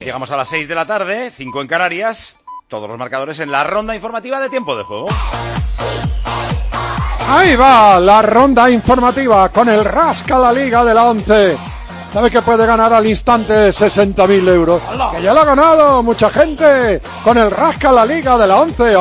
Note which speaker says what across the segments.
Speaker 1: Llegamos a las 6 de la tarde, 5 en Canarias, todos los marcadores en la ronda informativa de tiempo de juego.
Speaker 2: Ahí va la ronda informativa con el Rasca la Liga de la 11. ¿Sabe que puede ganar al instante 60.000 euros? Que ya lo ha ganado mucha gente con el Rasca la Liga de la 11.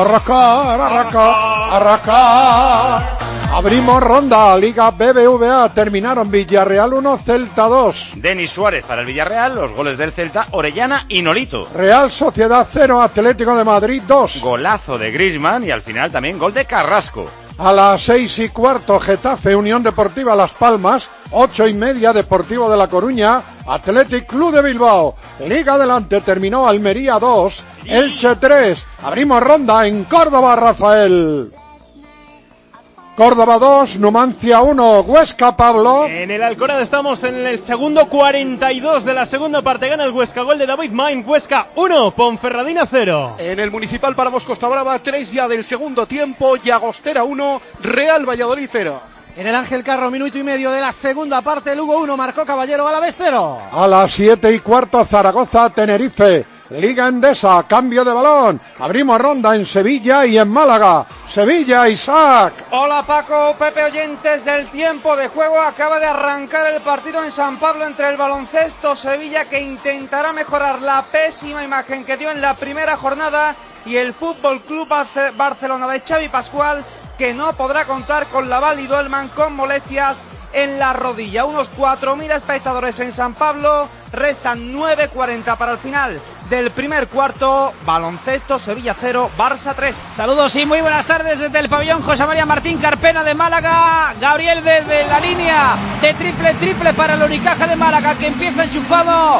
Speaker 2: Arrascar. Abrimos ronda, Liga BBVA, terminaron Villarreal 1, Celta 2.
Speaker 1: Denis Suárez para el Villarreal, los goles del Celta, Orellana y Nolito.
Speaker 2: Real Sociedad 0, Atlético de Madrid 2.
Speaker 1: Golazo de Griezmann y al final también gol de Carrasco.
Speaker 2: A las 6:15, Getafe, Unión Deportiva Las Palmas, 8:30, Deportivo de La Coruña, Athletic Club de Bilbao. Liga adelante, terminó Almería 2, Elche 3. Abrimos ronda en Córdoba, Rafael. Córdoba 2, Numancia 1, Huesca, Pablo.
Speaker 3: En el Alcoraz estamos en el segundo 42 de la segunda parte. Gana el Huesca, gol de David Main. Huesca 1, Ponferradina 0.
Speaker 4: En el Municipal paramos Costa Brava, 3 ya del segundo tiempo. Llagostera 1, Real Valladolid 0.
Speaker 5: En el Ángel Carro, minuto y medio de la segunda parte. Lugo 1, marcó Caballero, Alavés 0.
Speaker 2: A las 7:15, Zaragoza, Tenerife. Liga Endesa, cambio de balón. Abrimos ronda en Sevilla y en Málaga. Sevilla, Isaac.
Speaker 6: Hola Paco, Pepe, oyentes del tiempo de juego. Acaba de arrancar el partido en San Pablo entre el baloncesto Sevilla, que intentará mejorar la pésima imagen que dio en la primera jornada, y el Fútbol Club Barcelona de Xavi Pascual, que no podrá contar con Laval y Duelman con molestias en la rodilla. Unos 4.000 espectadores en San Pablo. Restan 9:40 para el final del primer cuarto. Baloncesto, Sevilla 0, Barça 3.
Speaker 7: Saludos y muy buenas tardes desde el pabellón José María Martín Carpena de Málaga. Gabriel desde la línea de triple para el Unicaja de Málaga, que empieza enchufado.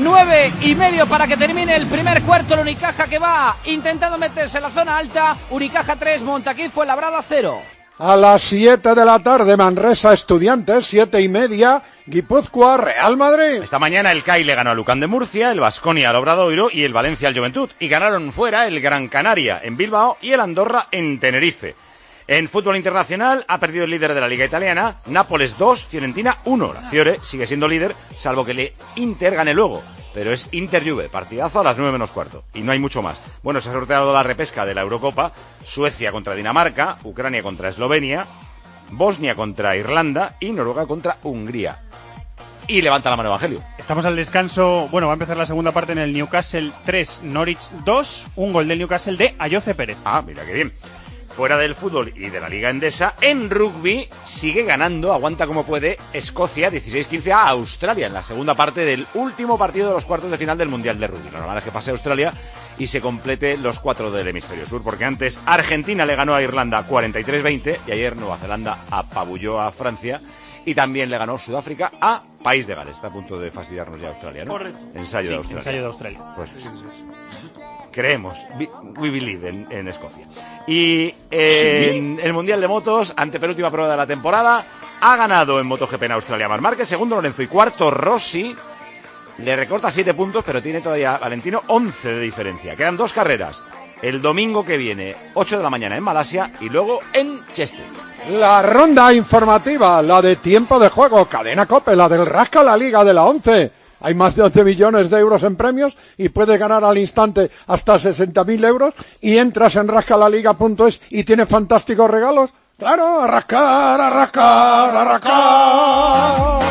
Speaker 7: 9:30 para que termine el primer cuarto. El Unicaja que va intentando meterse en la zona alta. Unicaja 3, Montaquí Fuenlabrada 0.
Speaker 2: A las 7 de la tarde, Manresa Estudiantes, 7:30, Guipúzcoa, Real Madrid.
Speaker 1: Esta mañana el CAI le ganó a Lucán de Murcia, el Baskonia al Obradoiro y el Valencia al Juventud. Y ganaron fuera el Gran Canaria en Bilbao y el Andorra en Tenerife. En fútbol internacional ha perdido el líder de la Liga Italiana, Nápoles 2, Fiorentina 1. La Fiore sigue siendo líder, salvo que el Inter gane luego. Pero es Inter-Juve, partidazo a las 9:15. Y no hay mucho más. Bueno, se ha sorteado la repesca de la Eurocopa. Suecia contra Dinamarca, Ucrania contra Eslovenia, Bosnia contra Irlanda y Noruega contra Hungría. Y levanta la mano Evangelio.
Speaker 3: Estamos al descanso. Bueno, va a empezar la segunda parte en el Newcastle 3, Norwich 2. Un gol del Newcastle de Ayoce Pérez.
Speaker 1: Ah, mira qué bien. Fuera del fútbol y de la Liga Endesa, en rugby sigue ganando, aguanta como puede, Escocia 16-15 a Australia en la segunda parte del último partido de los cuartos de final del Mundial de Rugby. Lo normal es que pase a Australia y se complete los 4 del hemisferio sur, porque antes Argentina le ganó a Irlanda 43-20 y ayer Nueva Zelanda apabulló a Francia y también le ganó Sudáfrica a País de Gales. Está a punto de fastidiarnos ya Australia, ¿no?
Speaker 4: Correcto.
Speaker 1: Ensayo de Australia. Pues, creemos, we believe en Escocia. Y en el Mundial de Motos, antepenúltima prueba de la temporada, ha ganado en MotoGP en Australia Marc Márquez, segundo Lorenzo y cuarto Rossi. Le recorta 7 puntos, pero tiene todavía Valentino 11 de diferencia. Quedan 2 carreras. El domingo que viene, 8 de la mañana en Malasia y luego en Cheste.
Speaker 2: La ronda informativa, la de tiempo de juego, Cadena COPE, la del Rasca la Liga de la 11. Hay más de 11 millones de euros en premios y puedes ganar al instante hasta 60.000 euros y entras en rascalaliga.es y tienes fantásticos regalos. ¡Claro! ¡A rascar, a rascar, a rascar!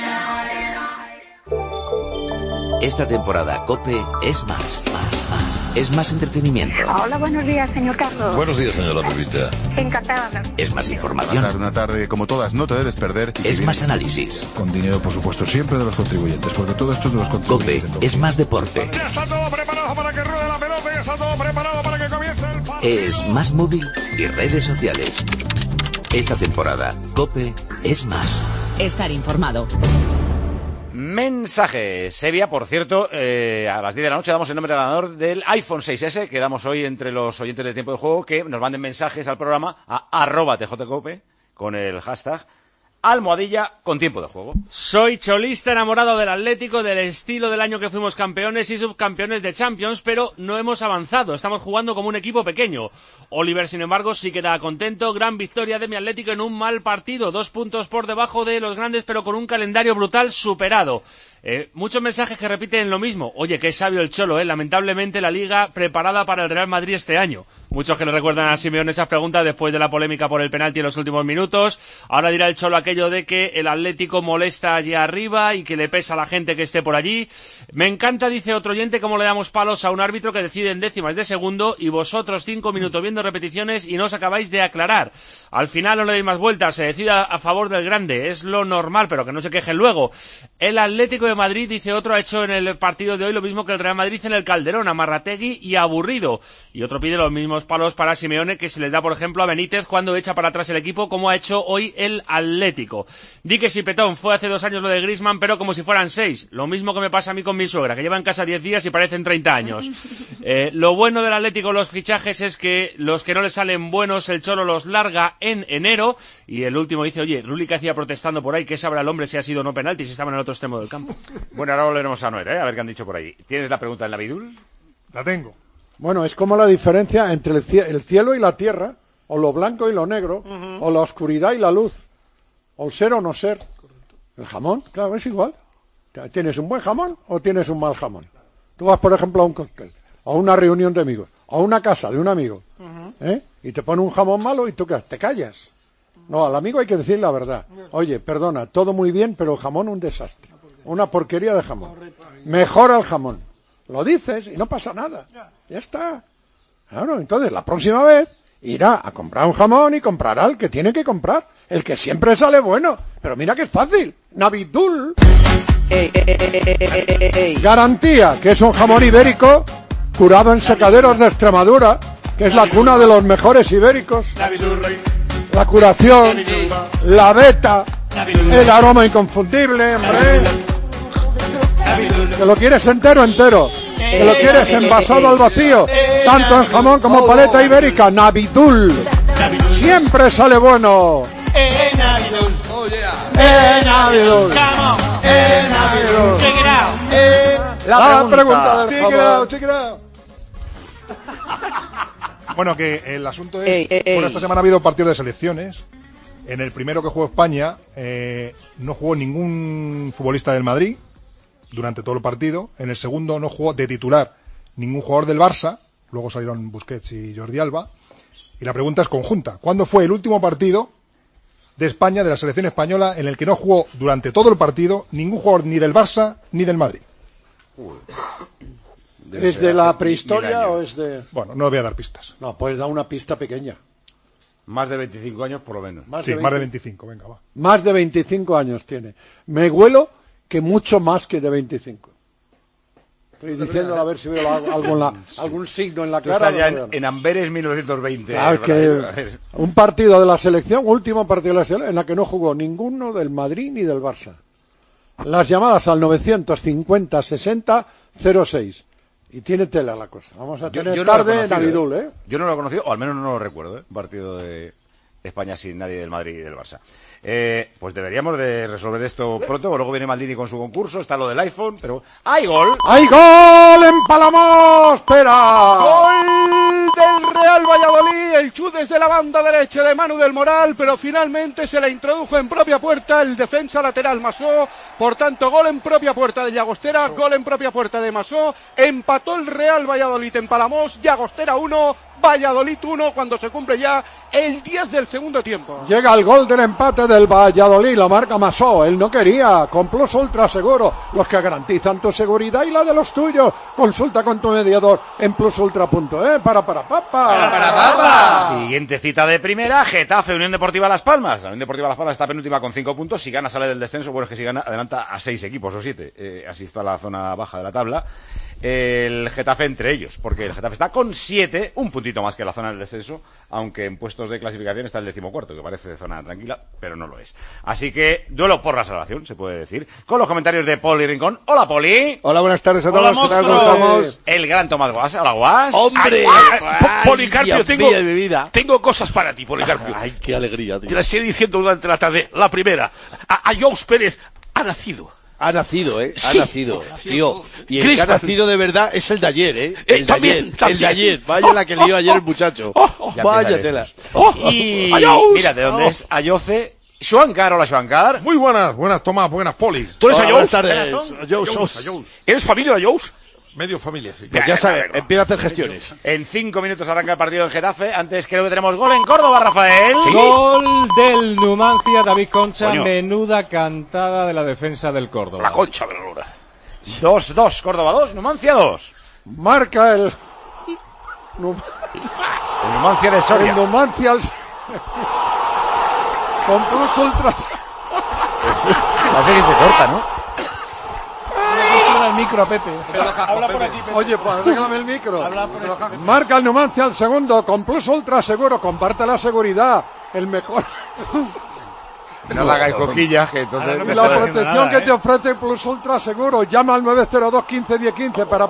Speaker 8: Esta temporada COPE es más. Es más entretenimiento.
Speaker 9: Hola, buenos días, señor Carlos.
Speaker 10: Buenos días, señora Pepita.
Speaker 9: Encantada.
Speaker 8: Es más información.
Speaker 10: Una tarde como todas, no te debes perder.
Speaker 8: Es más análisis.
Speaker 10: Con dinero, por supuesto, siempre de los contribuyentes, porque todo esto es de los contribuyentes.
Speaker 8: COPE es más deporte.
Speaker 10: Ya está todo preparado para que ruede la pelota, ya está todo preparado para que comience el partido.
Speaker 8: Es más móvil y redes sociales. Esta temporada, COPE es más.
Speaker 11: Estar informado.
Speaker 1: Mensaje. Sevilla, por cierto, a las 10 de la noche damos el nombre del ganador del iPhone 6S que damos hoy entre los oyentes de Tiempo de Juego, que nos manden mensajes al programa a @tjcope con el hashtag almohadilla con Tiempo de Juego.
Speaker 3: Soy cholista enamorado del Atlético, del estilo del año que fuimos campeones y subcampeones de Champions, pero no hemos avanzado, estamos jugando como un equipo pequeño. Oliver, sin embargo, sí queda contento, gran victoria de mi Atlético en un mal partido, 2 puntos por debajo de los grandes, pero con un calendario brutal superado. Muchos mensajes que repiten lo mismo. Oye, qué sabio el Cholo, lamentablemente la Liga preparada para el Real Madrid este año. Muchos que le recuerdan a Simeone esas preguntas después de la polémica por el penalti en los últimos minutos. Ahora dirá el Cholo aquello de que el Atlético molesta allí arriba y que le pesa a la gente que esté por allí. Me encanta, dice otro oyente, cómo le damos palos a un árbitro que decide en décimas de segundo y vosotros 5 minutos viendo repeticiones y no os acabáis de aclarar. Al final no le deis más vueltas, se decida a favor del grande. Es lo normal, pero que no se quejen luego. El Atlético de Madrid, dice otro, ha hecho en el partido de hoy lo mismo que el Real Madrid en el Calderón, amarrategui y aburrido. Y otro pide los mismos palos para Simeone que se les da, por ejemplo, a Benítez cuando echa para atrás el equipo, como ha hecho hoy el Atlético. Di que si Petón fue hace 2 años lo de Griezmann, pero como si fueran 6. Lo mismo que me pasa a mí con mi suegra, que lleva en casa 10 días y parecen 30 años. Lo bueno del Atlético, los fichajes, es que los que no le salen buenos, el Cholo los larga en enero. Y el último dice, oye, Rulli que hacía protestando por ahí, que sabrá el hombre si ha sido o no penalti, si estaba en el otro extremo del campo.
Speaker 1: Bueno, ahora volveremos a Noel, a ver qué han dicho por ahí. ¿Tienes la pregunta en la Bidul?
Speaker 10: La tengo.
Speaker 2: Bueno, es como la diferencia entre el cielo y la tierra, o lo blanco y lo negro, o la oscuridad y la luz, o el ser o no ser. El jamón, claro, es igual. ¿Tienes un buen jamón o tienes un mal jamón? Tú vas, por ejemplo, a un cóctel, o a una reunión de amigos, o a una casa de un amigo, y te pone un jamón malo y tú te callas. No, al amigo hay que decir la verdad. Oye, perdona, todo muy bien, pero el jamón un desastre. Una porquería de jamón. Mejora el jamón. Lo dices y no pasa nada. Ya está. Claro, entonces la próxima vez irá a comprar un jamón y comprará el que tiene que comprar. El que siempre sale bueno. Pero mira que es fácil. Navidul. Garantía, que es un jamón ibérico curado en secaderos de Extremadura, que es la cuna de los mejores ibéricos. La curación, la beta, el aroma inconfundible, hombre. Que lo quieres entero, que lo quieres envasado al vacío, tanto en jamón como paleta ibérica. Navidul, siempre sale bueno.
Speaker 7: Navidul,
Speaker 2: Navidul,
Speaker 7: Navidul.
Speaker 2: La pregunta del jamón.
Speaker 10: Check it out. Bueno, que el asunto es, bueno, esta semana ha habido partidos de selecciones. En el primero que jugó España, no jugó ningún futbolista del Madrid durante todo el partido. En el segundo no jugó de titular ningún jugador del Barça. Luego salieron Busquets y Jordi Alba. Y la pregunta es conjunta. ¿Cuándo fue el último partido de España, de la selección española, en el que no jugó durante todo el partido ningún jugador ni del Barça ni del Madrid?
Speaker 2: ¿Es de la prehistoria o es de...?
Speaker 10: Bueno, no voy a dar pistas.
Speaker 2: No, pues da una pista pequeña.
Speaker 1: Más de 25 años por lo menos.
Speaker 10: Más de 25, venga, va.
Speaker 2: Más de 25 años tiene. Me huelo que mucho más que de 25. Estoy diciendo a ver si veo algún signo en la cara.
Speaker 1: Tú estás ya en Amberes 1920.
Speaker 2: Claro, que un partido de la selección, último partido de la selección, en la que no jugó ninguno del Madrid ni del Barça. Las llamadas al 950-60-06. Y tiene tela la cosa. Vamos a tener tarde Navidul, ¿eh?
Speaker 1: Yo no lo he conocido, o al menos no lo recuerdo, un partido de España sin nadie del Madrid y del Barça. Pues deberíamos de resolver esto pronto, luego viene Maldini con su concurso, está lo del iPhone, pero ¡hay gol!
Speaker 2: ¡Hay gol en Palamós! ¡Espera!
Speaker 4: Gol del Real Valladolid, el chut desde la banda derecha de Manu del Moral, pero finalmente se la introdujo en propia puerta el defensa lateral Masó. Por tanto, gol en propia puerta de Llagostera, gol en propia puerta de Masó. Empató el Real Valladolid en Palamós, Llagostera 1, Valladolid 1, cuando se cumple ya el 10 del segundo tiempo.
Speaker 2: Llega el gol del empate del Valladolid, lo marca Masó. Él no quería, con Plus Ultra Seguro, los que garantizan tu seguridad y la de los tuyos. Consulta con tu mediador en plusultra.es. Para papa.
Speaker 1: Siguiente cita de primera, Getafe, Unión Deportiva Las Palmas. La Unión Deportiva Las Palmas está penúltima con 5 puntos. Si gana sale del descenso, bueno, es que si gana adelanta a 6 equipos o 7. Así está la zona baja de la tabla. El Getafe entre ellos, porque el Getafe está con 7, un puntito más que la zona del descenso, aunque en puestos de clasificación está el 14º, que parece de zona tranquila, pero no lo es. Así que duelo por la salvación, se puede decir, con los comentarios de Poli Rincón. Hola, Poli.
Speaker 11: Hola, buenas tardes a todos.
Speaker 1: Hola, ¿cómo estamos? El gran Tomás Guas. Hola, Guas.
Speaker 11: ¡Hombre!
Speaker 12: Policarpio, tengo cosas para ti, Policarpio.
Speaker 11: Ay, qué alegría, tío.
Speaker 12: Te las iré diciendo durante la tarde. La primera, a Jous Pérez ha nacido.
Speaker 11: Ha nacido,
Speaker 12: Sí.
Speaker 11: Ha nacido, tío. Y el que ha nacido de verdad es el de ayer, El
Speaker 12: también.
Speaker 11: El de ayer. Vaya la que lió ayer el muchacho. Vaya tela.
Speaker 1: Y mira, de dónde es Ayoce, Schwankar, hola Schwankar.
Speaker 13: Muy buenas Tomás, buenas Poli.
Speaker 12: ¿Tú eres
Speaker 11: Buenas
Speaker 12: Ayous?
Speaker 11: tardes,
Speaker 12: Ayous. ¿Eres familia de Ayous?
Speaker 13: Medio familia, sí.
Speaker 11: Pues ya sabes, empieza a hacer gestiones.
Speaker 1: En 5 minutos arranca el partido en Getafe. Antes creo que tenemos gol en Córdoba, Rafael.
Speaker 14: ¿Sí? Gol del Numancia, David Concha.
Speaker 12: Coño.
Speaker 14: Menuda cantada de la defensa del Córdoba.
Speaker 12: La Concha de la Lora.
Speaker 1: 2-2, Córdoba 2, Numancia 2.
Speaker 2: Marca el
Speaker 1: Numancia de Soria.
Speaker 2: El Numancia con Plus Ultra.
Speaker 1: Parece que se corta, ¿no?
Speaker 2: El micro a Pepe.
Speaker 4: Habla por aquí, Pepe.
Speaker 2: Oye, pues arréglame el micro.
Speaker 4: Habla por eso.
Speaker 2: Marca el Numancia al segundo con Plus Ultra Seguro. Comparte la seguridad. El mejor.
Speaker 1: No le hagáis coquillas, que entonces...
Speaker 2: Y la protección que te ofrece Plus Ultra Seguro. Llama al 902 15 10 15 para.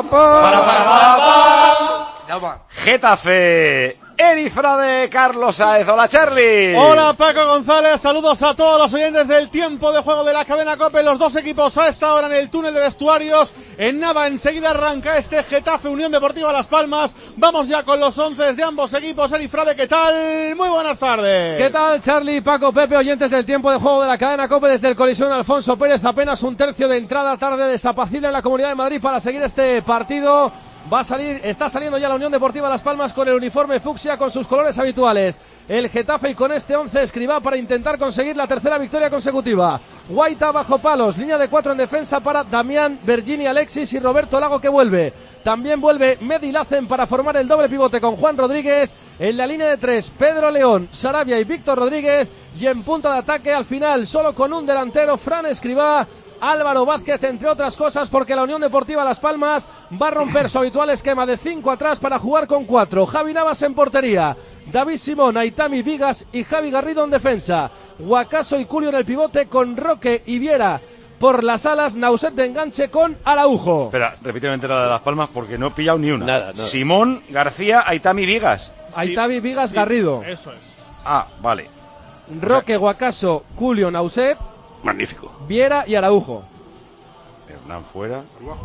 Speaker 1: Getafe, Erifrade, Carlos Saez. Hola, Charlie.
Speaker 5: Hola, Paco González. Saludos a todos los oyentes del tiempo de juego de la cadena COPE. Los dos equipos a esta hora en el túnel de vestuarios. En nada, enseguida arranca este Getafe Unión Deportiva Las Palmas. Vamos ya con los 11 de ambos equipos. Erifrade, ¿qué tal? Muy buenas tardes.
Speaker 7: ¿Qué tal, Charlie, Paco, Pepe, oyentes del tiempo de juego de la cadena COPE? Desde el Colisión Alfonso Pérez, apenas un tercio de entrada, tarde desapacible en la Comunidad de Madrid para seguir este partido. Está saliendo ya la Unión Deportiva Las Palmas con el uniforme fucsia, con sus colores habituales. El Getafe y con este 11 Escribá para intentar conseguir la tercera victoria consecutiva. Guaita bajo palos, línea de 4 en defensa para Damián, Bergini, Alexis y Roberto Lago, que vuelve. También vuelve Medi Lacen para formar el doble pivote con Juan Rodríguez. En la línea de 3, Pedro León, Sarabia y Víctor Rodríguez. Y en punta de ataque al final, solo con un delantero, Fran Escribá, Álvaro Vázquez, entre otras cosas, porque la Unión Deportiva Las Palmas va a romper su habitual esquema de 5 atrás para jugar con 4. Javi Navas en portería, David Simón, Aitami Vigas y Javi Garrido en defensa. Guacaso y Culio en el pivote con Roque y Viera por las alas. Nauset de enganche con Araujo.
Speaker 1: Espera, repíteme entera de Las Palmas porque no he pillado ni una.
Speaker 11: Nada.
Speaker 1: Simón, García, Aitami, Vigas.
Speaker 7: Aitami Vigas, Garrido.
Speaker 4: Eso es.
Speaker 1: Ah, vale.
Speaker 7: Roque, Guacaso, Culio, Nauset,
Speaker 12: Magnífico.
Speaker 7: Viera y Araujo.
Speaker 1: Hernán fuera.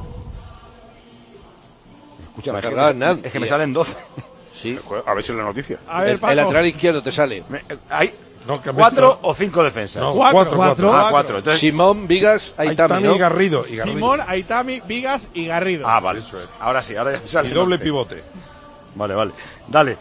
Speaker 11: Escucha,
Speaker 1: es que me salen 12.
Speaker 11: Sí.
Speaker 12: A ver si es la noticia.
Speaker 5: A ver, Paco.
Speaker 11: El lateral izquierdo te sale.
Speaker 1: Hay 4 o 5 defensas.
Speaker 13: No,
Speaker 5: 4.
Speaker 1: 4. Entonces...
Speaker 11: Simón, Vigas, Aitami, ¿no?
Speaker 13: y Garrido.
Speaker 5: Simón, Aitami, Vigas y Garrido.
Speaker 1: Ah, vale. Eso es. Ahora sí, ahora ya me sale.
Speaker 13: Y doble
Speaker 1: 11.
Speaker 13: pivote.
Speaker 1: Vale. Dale.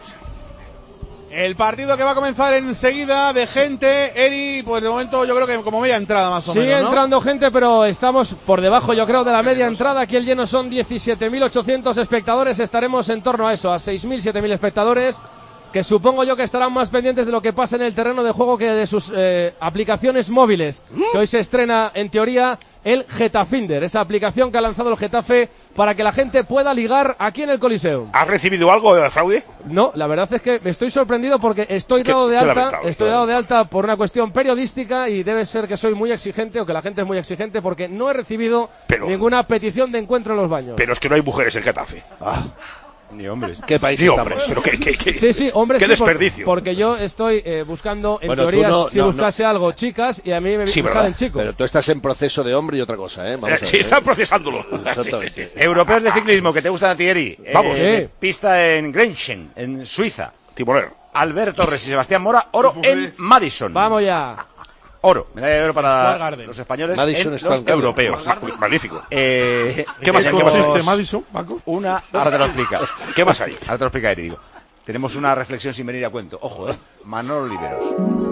Speaker 5: El partido que va a comenzar enseguida de gente, Eri, pues de momento yo creo que como media entrada más o menos,
Speaker 7: Sigue
Speaker 5: ¿no?
Speaker 7: entrando gente, pero estamos por debajo, yo creo, de la media entrada. Aquí el lleno son 17.800 espectadores. Estaremos en torno a eso, a 6.000, 7.000 espectadores, que supongo yo que estarán más pendientes de lo que pasa en el terreno de juego que de sus aplicaciones móviles, que hoy se estrena, en teoría, el Getafinder, esa aplicación que ha lanzado el Getafe para que la gente pueda ligar aquí en el Coliseo.
Speaker 12: ¿Has recibido algo de fraude?
Speaker 7: No, la verdad es que me estoy sorprendido porque estoy dado de alta por una cuestión periodística y debe ser que soy muy exigente o que la gente es muy exigente porque no he recibido ninguna petición de encuentro en los baños.
Speaker 12: Pero es que no hay mujeres en Getafe.
Speaker 1: Ni hombres.
Speaker 11: ¿Qué país
Speaker 12: Ni
Speaker 11: estamos?
Speaker 12: hombres, pero qué
Speaker 7: Sí, hombres.
Speaker 12: Qué
Speaker 7: sí,
Speaker 12: desperdicio.
Speaker 7: Porque yo estoy buscando, en
Speaker 11: Bueno,
Speaker 7: teoría,
Speaker 11: tú
Speaker 7: si buscase algo, chicas, y a mí me salen chicos.
Speaker 11: Pero tú estás en proceso de hombre y otra cosa, ¿eh? Vamos a ver,
Speaker 12: Sí, están procesándolo.
Speaker 11: Exactamente.
Speaker 1: Europeos de ciclismo que te gustan a ti, Eri.
Speaker 12: Vamos.
Speaker 1: Pista en Grenchen, en Suiza.
Speaker 12: Timonero.
Speaker 1: Albert Torres y Sebastián Mora, oro en Madison.
Speaker 7: Vamos ya.
Speaker 1: Oro, medalla de oro para los españoles
Speaker 11: Madison
Speaker 1: en
Speaker 11: Square
Speaker 1: los
Speaker 11: Garden.
Speaker 1: europeos.
Speaker 12: Magnífico.
Speaker 1: ¿Qué
Speaker 12: más
Speaker 13: consiste Madison, Paco?
Speaker 1: Ahora te lo explica.
Speaker 12: ¿Qué más hay?
Speaker 1: Ahora te lo explica Eri, digo. Tenemos una reflexión sin venir a cuento. Ojo, Manolo Oliveros.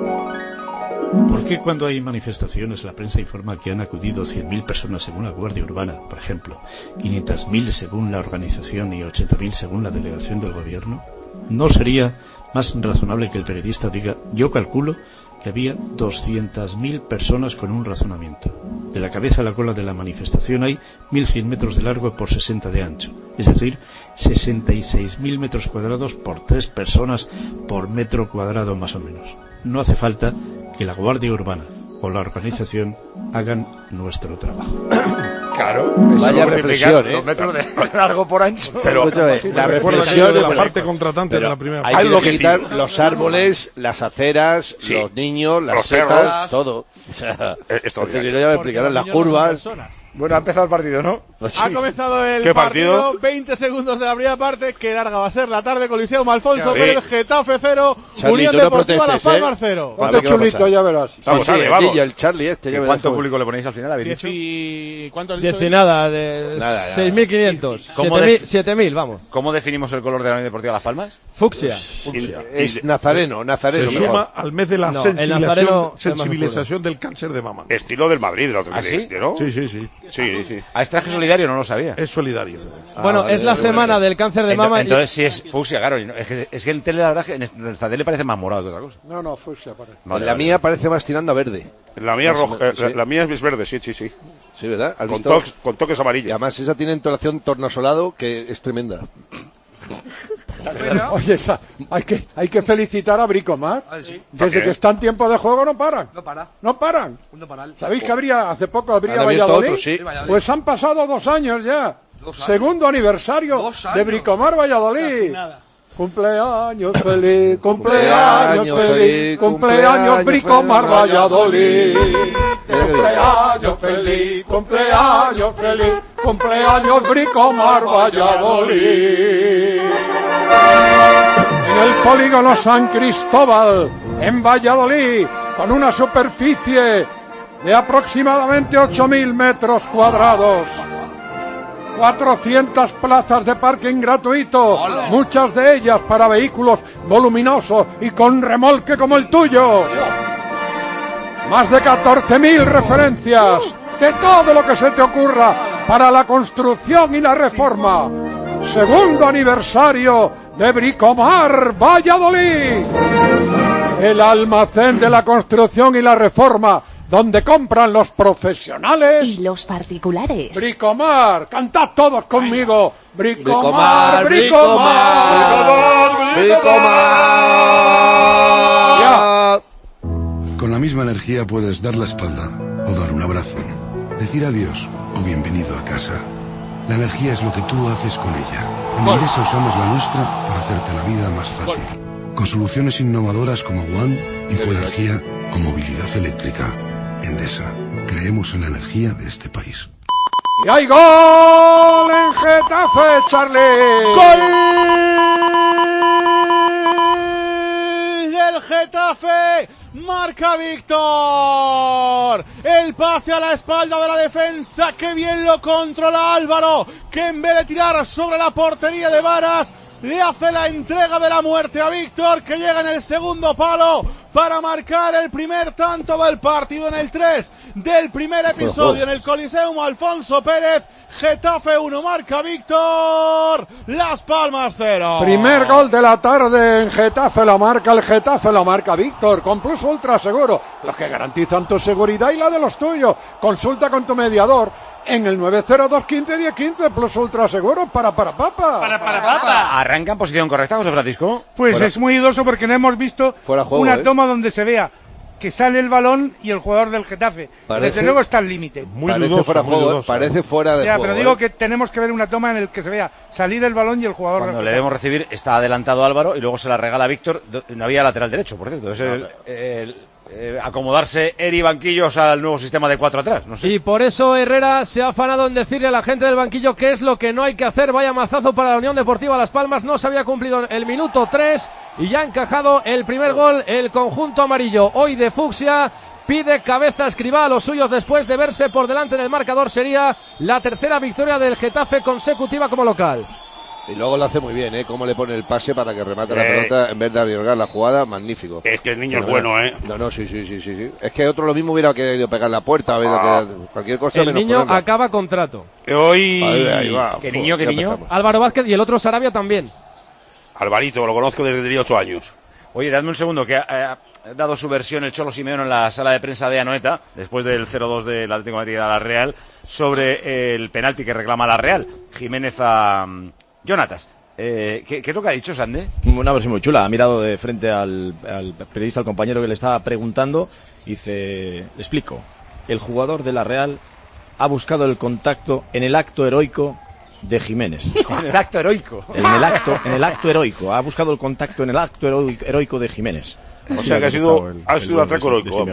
Speaker 15: ¿Por qué cuando hay manifestaciones la prensa informa que han acudido 100.000 personas según la Guardia Urbana, por ejemplo, 500.000 según la organización y 80.000 según la delegación del gobierno? ¿No sería más razonable que el periodista diga, yo calculo que había 200.000 personas con un razonamiento? De la cabeza a la cola de la manifestación hay 1.100 metros de largo por 60 de ancho, es decir, 66.000 metros cuadrados por 3 personas por metro cuadrado más o menos. No hace falta que la Guardia Urbana o la organización hagan nuestro trabajo.
Speaker 1: Claro.
Speaker 11: Vaya reflexión,
Speaker 1: 2 metros de largo por ancho.
Speaker 11: Pero la reflexión
Speaker 13: de la parte contratante de la primera
Speaker 11: parte. Hay que quitar los árboles, las aceras, los niños, las setas, todo. O sea, porque si no ya me explicarán las curvas.
Speaker 1: Bueno, ha empezado el partido, ¿no?
Speaker 5: Ha comenzado el partido. 20 segundos de la primera parte. Qué larga va a ser la tarde. Coliseum Alfonso Pérez, Getafe 0, Unión Deportiva Las Palmas 0.
Speaker 2: Ponte chulito, ya verás.
Speaker 11: Vamos, el Charlie este.
Speaker 1: ¿Cuánto público le ponéis al final? ¿Habéis dicho?
Speaker 14: ¿Cuánto has dicho? 10 nada, de 6.500. 7.000, vamos.
Speaker 1: ¿Cómo definimos el color de la Unión Deportiva Las Palmas?
Speaker 14: Fucsia.
Speaker 11: Es nazareno.
Speaker 13: Se suma al mes de la sensibilización del cáncer de mama.
Speaker 12: Estilo del Madrid,
Speaker 1: ¿Ah, sí?
Speaker 12: ¿no?
Speaker 13: Sí.
Speaker 1: ¿Es traje solidario? No lo sabía.
Speaker 13: Es solidario.
Speaker 14: Bueno, es la semana del cáncer de mama.
Speaker 1: Entonces sí es fucsia, claro. Es que en tele, la verdad, que en nuestra tele parece más morado que otra cosa.
Speaker 2: No, fucsia parece.
Speaker 11: Vale, la mía parece más tirando a verde.
Speaker 12: La mía la mía es verde, sí.
Speaker 11: Sí, ¿verdad?
Speaker 12: Con toques amarillos.
Speaker 11: Y además esa tiene entonación tornasolado que es tremenda.
Speaker 2: Oye, hay que felicitar a Bricomar. Desde que está en tiempo de juego no paran. No paran. ¿Sabéis que hace poco habría Valladolid? Pues han pasado 2 años ya. Segundo aniversario de Bricomar Valladolid. Cumpleaños feliz, cumpleaños feliz, cumpleaños Bricomar Valladolid. Cumpleaños feliz, cumpleaños feliz, cumpleaños Bricomar Valladolid. En el polígono San Cristóbal, en Valladolid, con una superficie de aproximadamente 8.000 metros cuadrados. 400 plazas de parking gratuito, muchas de ellas para vehículos voluminosos y con remolque como el tuyo. Más de 14.000 referencias de todo lo que se te ocurra para la construcción y la reforma. Segundo aniversario de Bricomar Valladolid. El almacén de la construcción y la reforma, donde compran los profesionales
Speaker 16: y los particulares.
Speaker 2: Bricomar, cantad todos conmigo. Bricomar, Bricomar,
Speaker 17: Bricomar. Con la misma energía puedes dar la espalda o dar un abrazo, decir adiós o bienvenido a casa. La energía es lo que tú haces con ella. En Endesa usamos la nuestra para hacerte la vida más fácil. Con soluciones innovadoras como One, Infoenergía o movilidad eléctrica. Endesa, creemos en la energía de este país.
Speaker 2: ¡Y hay gol en Getafe, Charlie!
Speaker 5: ¡Gol del Getafe! ¡Marca Víctor! El pase a la espalda de la defensa, ¡qué bien lo controla Álvaro! Que en vez de tirar sobre la portería de Varas, le hace la entrega de la muerte a Víctor, que llega en el segundo palo para marcar el primer tanto del partido en el 3 del primer episodio en el Coliseum Alfonso Pérez. Getafe 1, marca Víctor, Las Palmas 0.
Speaker 2: Primer gol de la tarde en Getafe, lo marca el Getafe, lo marca Víctor, con Plus Ultra Seguro, los que garantizan tu seguridad y la de los tuyos. Consulta con tu mediador en el 902-15-10-15, Plus Ultra Seguro para papa.
Speaker 1: Arranca en posición correcta, José Francisco.
Speaker 4: Pues es muy dudoso porque no hemos visto una toma donde se vea que sale el balón y el jugador del Getafe. Desde luego está al límite.
Speaker 11: Parece fuera de juego.
Speaker 4: Pero digo que tenemos que ver una toma en el que se vea salir el balón y el jugador
Speaker 1: Cuando
Speaker 4: del
Speaker 1: le
Speaker 4: Getafe.
Speaker 1: debemos recibir, está adelantado Álvaro y luego se la regala a Víctor. No había lateral derecho, por cierto. Acomodarse Eri Banquillos al nuevo sistema de 4 atrás, no sé.
Speaker 14: Y por eso Herrera se ha afanado en decirle a la gente del banquillo qué es lo que no hay que hacer. Vaya mazazo para la Unión Deportiva Las Palmas, no se había cumplido el minuto 3 y ya ha encajado el primer gol el conjunto amarillo. Hoy de fucsia, pide cabeza Escribá a los suyos después de verse por delante en el marcador. Sería la tercera victoria del Getafe consecutiva como local.
Speaker 11: Y luego lo hace muy bien, ¿eh? Cómo le pone el pase para que remate la pelota en vez de arriesgar la jugada, magnífico.
Speaker 12: Es que el niño es bueno, ¿eh?
Speaker 11: Sí. Es que otro lo mismo hubiera querido pegar la puerta, cualquier cosa.
Speaker 14: El niño acaba contrato.
Speaker 12: Hoy...
Speaker 11: Ahí va.
Speaker 1: ¿Qué niño?
Speaker 14: Álvaro Vázquez y el otro Sarabia también.
Speaker 12: Alvarito, lo conozco desde tenía 8 años.
Speaker 1: Oye, dadme un segundo, que ha dado su versión el Cholo Simeone en la sala de prensa de Anoeta, después del 0-2 del Atlético de Madrid a la Real, sobre el penalti que reclama la Real. Jiménez a Jonatas. ¿Qué es lo que ha dicho Sande?
Speaker 18: Una versión muy chula. Ha mirado de frente al periodista, al compañero que le estaba preguntando, y dice, le explico, el jugador de la Real ha buscado el contacto en el acto heroico de Jiménez.
Speaker 1: En el acto heroico.
Speaker 18: En el acto heroico. Ha buscado el contacto en el acto heroico de Jiménez.
Speaker 12: O sea que ha sido un atraco heroico.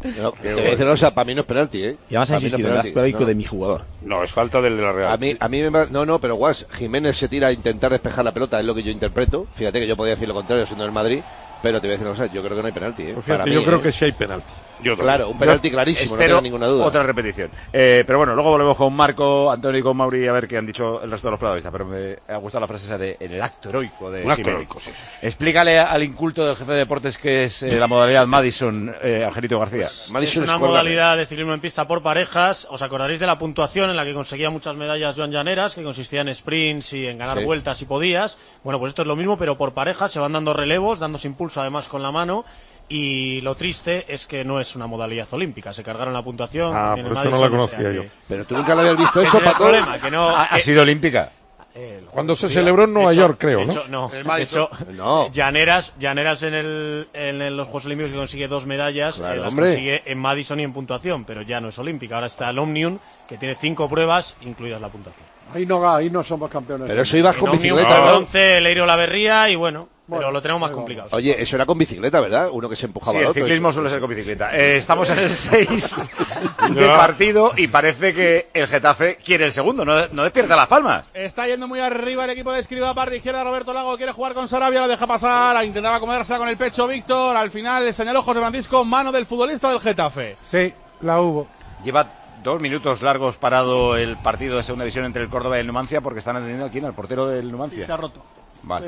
Speaker 11: O sea, para mí no es penalti, ¿eh?
Speaker 18: Y además ha insistido en el acto heroico de mi jugador.
Speaker 12: No, es falta del de la Real.
Speaker 11: A mí no, pero Guas, Jiménez se tira a intentar despejar la pelota, es lo que yo interpreto. Fíjate que yo podía decir lo contrario siendo el Madrid. Pero te voy a decir una cosa, yo creo que no hay penalti, ¿eh?
Speaker 13: Pues fíjate, yo creo que sí hay penalti.
Speaker 11: Claro, un penalti clarísimo, no tengo ninguna duda.
Speaker 1: Otra repetición. Pero bueno, luego volvemos con Marco, Antonio y con Mauri a ver qué han dicho el resto de los protagonistas. Pero me ha gustado la frase esa de en el acto heroico de
Speaker 12: Jiménez. Heroico, sí.
Speaker 1: Explícale al inculto del jefe de deportes qué es la modalidad Madison, Angelito García.
Speaker 16: Pues Madison es una modalidad de ciclismo en pista por parejas. Os acordaréis de la puntuación en la que conseguía muchas medallas Joan Llaneras, que consistía en sprints y en ganar vueltas si podías. Bueno, pues esto es lo mismo, pero por parejas. Se van dando relevos, dándose impulso además con la mano. Y lo triste es que no es una modalidad olímpica. Se cargaron la puntuación.
Speaker 13: Por eso no la conocía yo.
Speaker 11: Pero tú nunca la habías visto eso, Paco.
Speaker 16: Que no,
Speaker 1: ha sido olímpica.
Speaker 13: Cuando se celebró en Nueva York, creo, ¿no?
Speaker 16: De hecho, Llaneras en los Juegos Olímpicos que consigue 2 medallas, las consigue en Madison y en puntuación, pero ya no es olímpica. Ahora está el Omnium, que tiene 5 pruebas, incluidas la puntuación.
Speaker 2: Ahí no somos campeones.
Speaker 11: Pero eso ibas con bicicleta,
Speaker 16: ¿no? Bronce, Leiro Laverría y bueno, pero lo tenemos más complicado.
Speaker 11: Oye, eso era con bicicleta, ¿verdad? Uno que se empujaba al otro.
Speaker 1: Sí, el ciclismo suele ser con bicicleta. Estamos en el 6 de partido y parece que el Getafe quiere el segundo, no despierta Las Palmas.
Speaker 5: Está yendo muy arriba el equipo de Escribá, parte izquierda, Roberto Lago quiere jugar con Sarabia, lo deja pasar, intentaba acomodarse con el pecho Víctor, al final le señaló José Francisco, mano del futbolista del Getafe.
Speaker 4: Sí, la hubo.
Speaker 1: Lleva 2 minutos largos parado el partido de segunda división entre el Córdoba y el Numancia porque están atendiendo aquí al portero del Numancia.
Speaker 5: Sí, se ha roto.
Speaker 1: Vale.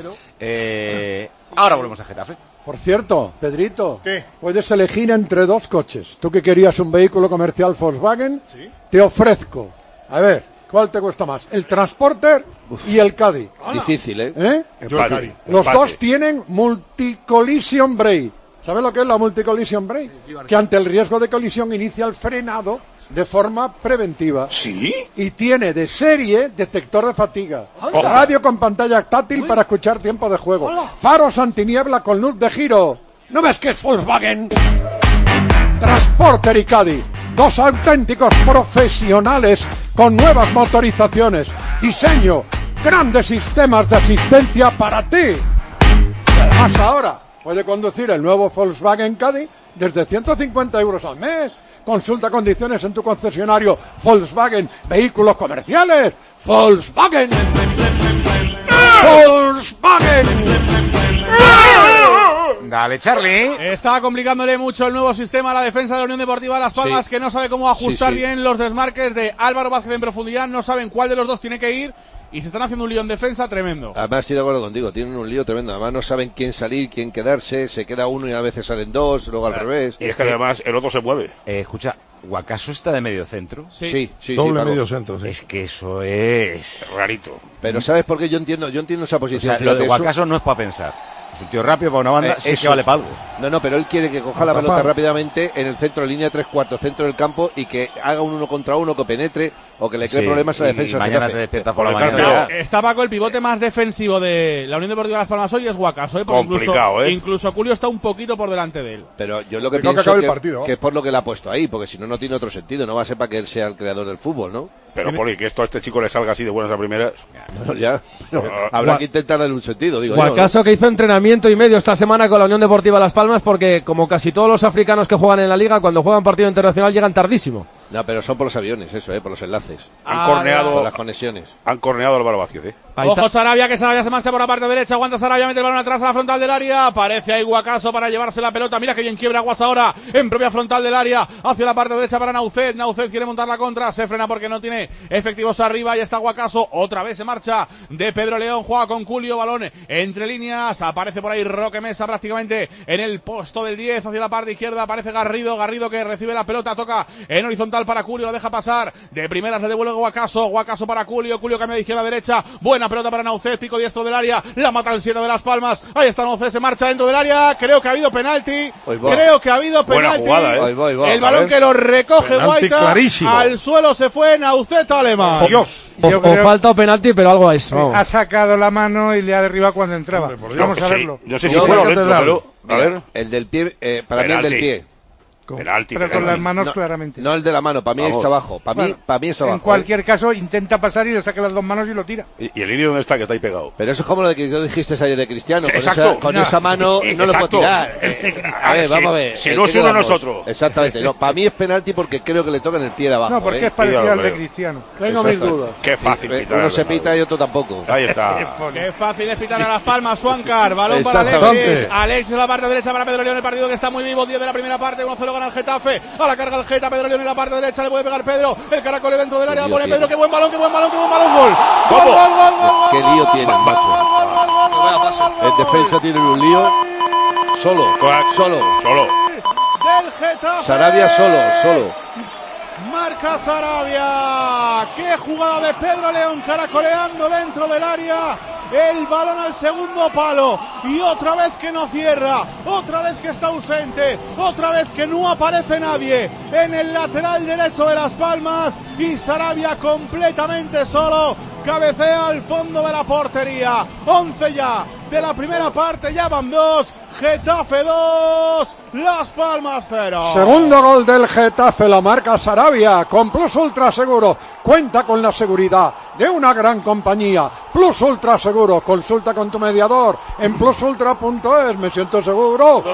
Speaker 1: Ahora volvemos a Getafe.
Speaker 2: Por cierto, Pedrito,
Speaker 10: ¿qué?
Speaker 2: Puedes elegir entre 2 coches. Tú que querías un vehículo comercial Volkswagen, ¿sí? Te ofrezco. A ver, ¿cuál te cuesta más? El Transporter y el Caddy.
Speaker 11: Difícil, ¿eh?
Speaker 2: Yo el Caddy. Los dos tienen multi-collision brake. ¿Sabes lo que es la multi-collision brake? Que ante el riesgo de colisión inicia el frenado de forma preventiva.
Speaker 12: ¿Sí?
Speaker 2: Y tiene de serie detector de fatiga. Radio con pantalla táctil para escuchar tiempo de juego. Faros antiniebla con luz de giro. ¿No ves que es Volkswagen? Transporter y Caddy. 2 auténticos profesionales con nuevas motorizaciones. Diseño. Grandes sistemas de asistencia para ti. Y además ahora puede conducir el nuevo Volkswagen Caddy desde 150 euros al mes. Consulta condiciones en tu concesionario Volkswagen. Vehículos comerciales. Volkswagen. Volkswagen.
Speaker 1: Dale, Charlie.
Speaker 5: Está complicándole mucho el nuevo sistema a la defensa de la Unión Deportiva Las Palmas, que no sabe cómo ajustar bien los desmarques de Álvaro Vázquez en profundidad. No saben cuál de los dos tiene que ir. Y se están haciendo un lío en defensa tremendo.
Speaker 11: Además, estoy de acuerdo contigo, tienen un lío tremendo. Además, no saben quién salir, quién quedarse. Se queda uno y a veces salen 2, luego al revés.
Speaker 12: Y es que además el otro se mueve.
Speaker 1: Escucha, ¿Guacaso está de medio centro?
Speaker 11: Sí.
Speaker 13: Doble medio centro, sí.
Speaker 1: Es que eso es
Speaker 12: rarito.
Speaker 11: Pero ¿sabes por qué? Yo entiendo esa posición.
Speaker 1: O sea, lo de Guacaso no es para pensar. Es un tío rápido para una banda, sí que vale para algo.
Speaker 11: No, pero él quiere que coja la pelota rápidamente en el centro, línea 3/4, centro del campo, y que haga un 1 contra 1, que penetre o que le cree problemas a la defensa.
Speaker 1: Mañana te despiertas por la mañana.
Speaker 5: Está Paco, el pivote más defensivo de la Unión Deportiva Las Palmas hoy es Guacaso, porque incluso Julio está un poquito por delante de él.
Speaker 11: Pero yo lo que pienso que es por lo que le ha puesto ahí, porque si no, no tiene otro sentido. No va a ser para que él sea el creador del fútbol, ¿no?
Speaker 12: Pero, Poli, que esto a este chico le salga así de buenas a primeras.
Speaker 11: Habrá que intentar darle un sentido, digo
Speaker 14: Guacaso, ¿no? Que hizo entrenamiento y medio esta semana con la Unión Deportiva Las Palmas, porque como casi todos los africanos que juegan en la liga, cuando juegan partido internacional llegan tardísimo.
Speaker 11: No, pero son por los aviones, eso, por los enlaces.
Speaker 12: Han corneado
Speaker 11: por las conexiones.
Speaker 12: Han corneado al Álvaro Vázquez,
Speaker 5: Ojo Sarabia, que se marcha por la parte derecha, aguanta Sarabia, mete el balón atrás a la frontal del área, aparece ahí Guacaso para llevarse la pelota, mira que bien quiebra Guas ahora, en propia frontal del área, hacia la parte derecha para Naucet quiere montar la contra, se frena porque no tiene efectivos arriba, y está Guacaso, otra vez se marcha de Pedro León, juega con Julio, balón entre líneas, aparece por ahí Roque Mesa prácticamente en el posto del 10, hacia la parte izquierda, aparece Garrido que recibe la pelota, toca en horizontal para Julio, lo deja pasar, de primeras le devuelve Guacaso para Julio cambia de izquierda a derecha, buena pelota para Naucet, pico diestro del área, la mata el 7 de Las Palmas, ahí está Naucet, se marcha dentro del área, creo que ha habido penalti,
Speaker 12: Buena jugada,
Speaker 5: el balón que lo recoge Guaita, al suelo se fue Naucet Alemán.
Speaker 14: Dios. O falta o penalti, pero algo es.
Speaker 4: Ha sacado la mano y le ha derribado cuando entraba. Vamos a verlo.
Speaker 12: No sé si fue o dentro, pero a ver.
Speaker 11: El del pie, para mí el del pie.
Speaker 12: Penalti.
Speaker 4: Pero con las manos claramente.
Speaker 11: No el de la mano, para mí es abajo. Para mí es abajo.
Speaker 4: En cualquier caso, intenta pasar y le saca las dos manos y lo tira.
Speaker 12: ¿Y el Irio dónde está? Que está ahí pegado.
Speaker 11: Pero eso es como lo que dijiste ayer de Cristiano.
Speaker 12: Exacto.
Speaker 11: Con esa mano no lo puede tirar. A ver, vamos a ver.
Speaker 12: Si no es uno, nosotros.
Speaker 11: Exactamente. No, para mí es penalti porque creo que le tocan el pie de abajo.
Speaker 4: No, porque es parecido al de Cristiano.
Speaker 2: Tengo mis dudas.
Speaker 12: Qué fácil pitar.
Speaker 11: Uno se pita y otro tampoco.
Speaker 12: Ahí está.
Speaker 5: Qué fácil es pitar a Las Palmas. Suancar, balón para Alexis. Alexis en la parte derecha para Pedro León. El partido que está muy vivo. 10 de la primera parte. 1-0 gana el Getafe. A la carga el Geta. Pedro León en la parte derecha. Le puede pegar Pedro. El caracol dentro del área. Pone Pedro. Qué buen balón. Gol. Gol.
Speaker 11: Qué lío tiene, macho. En defensa tiene un lío. Solo.
Speaker 5: Del Getafe.
Speaker 11: Sarabia solo.
Speaker 5: Marca Sarabia. Qué jugada de Pedro León, caracoleando dentro del área. El balón al segundo palo. Y otra vez que no cierra. Otra vez que está ausente. Otra vez que no aparece nadie en el lateral derecho de Las Palmas. Y Sarabia completamente solo. Cabecea al fondo de la portería. 11 ya de la primera parte. Ya van 2. Getafe 2. Las Palmas 0.
Speaker 2: Segundo gol del Getafe, la marca Sarabia, con Plus Ultra Seguro. Cuenta con la seguridad de una gran compañía. Plus Ultra Seguro, consulta con tu mediador en plusultra.es. Me siento seguro.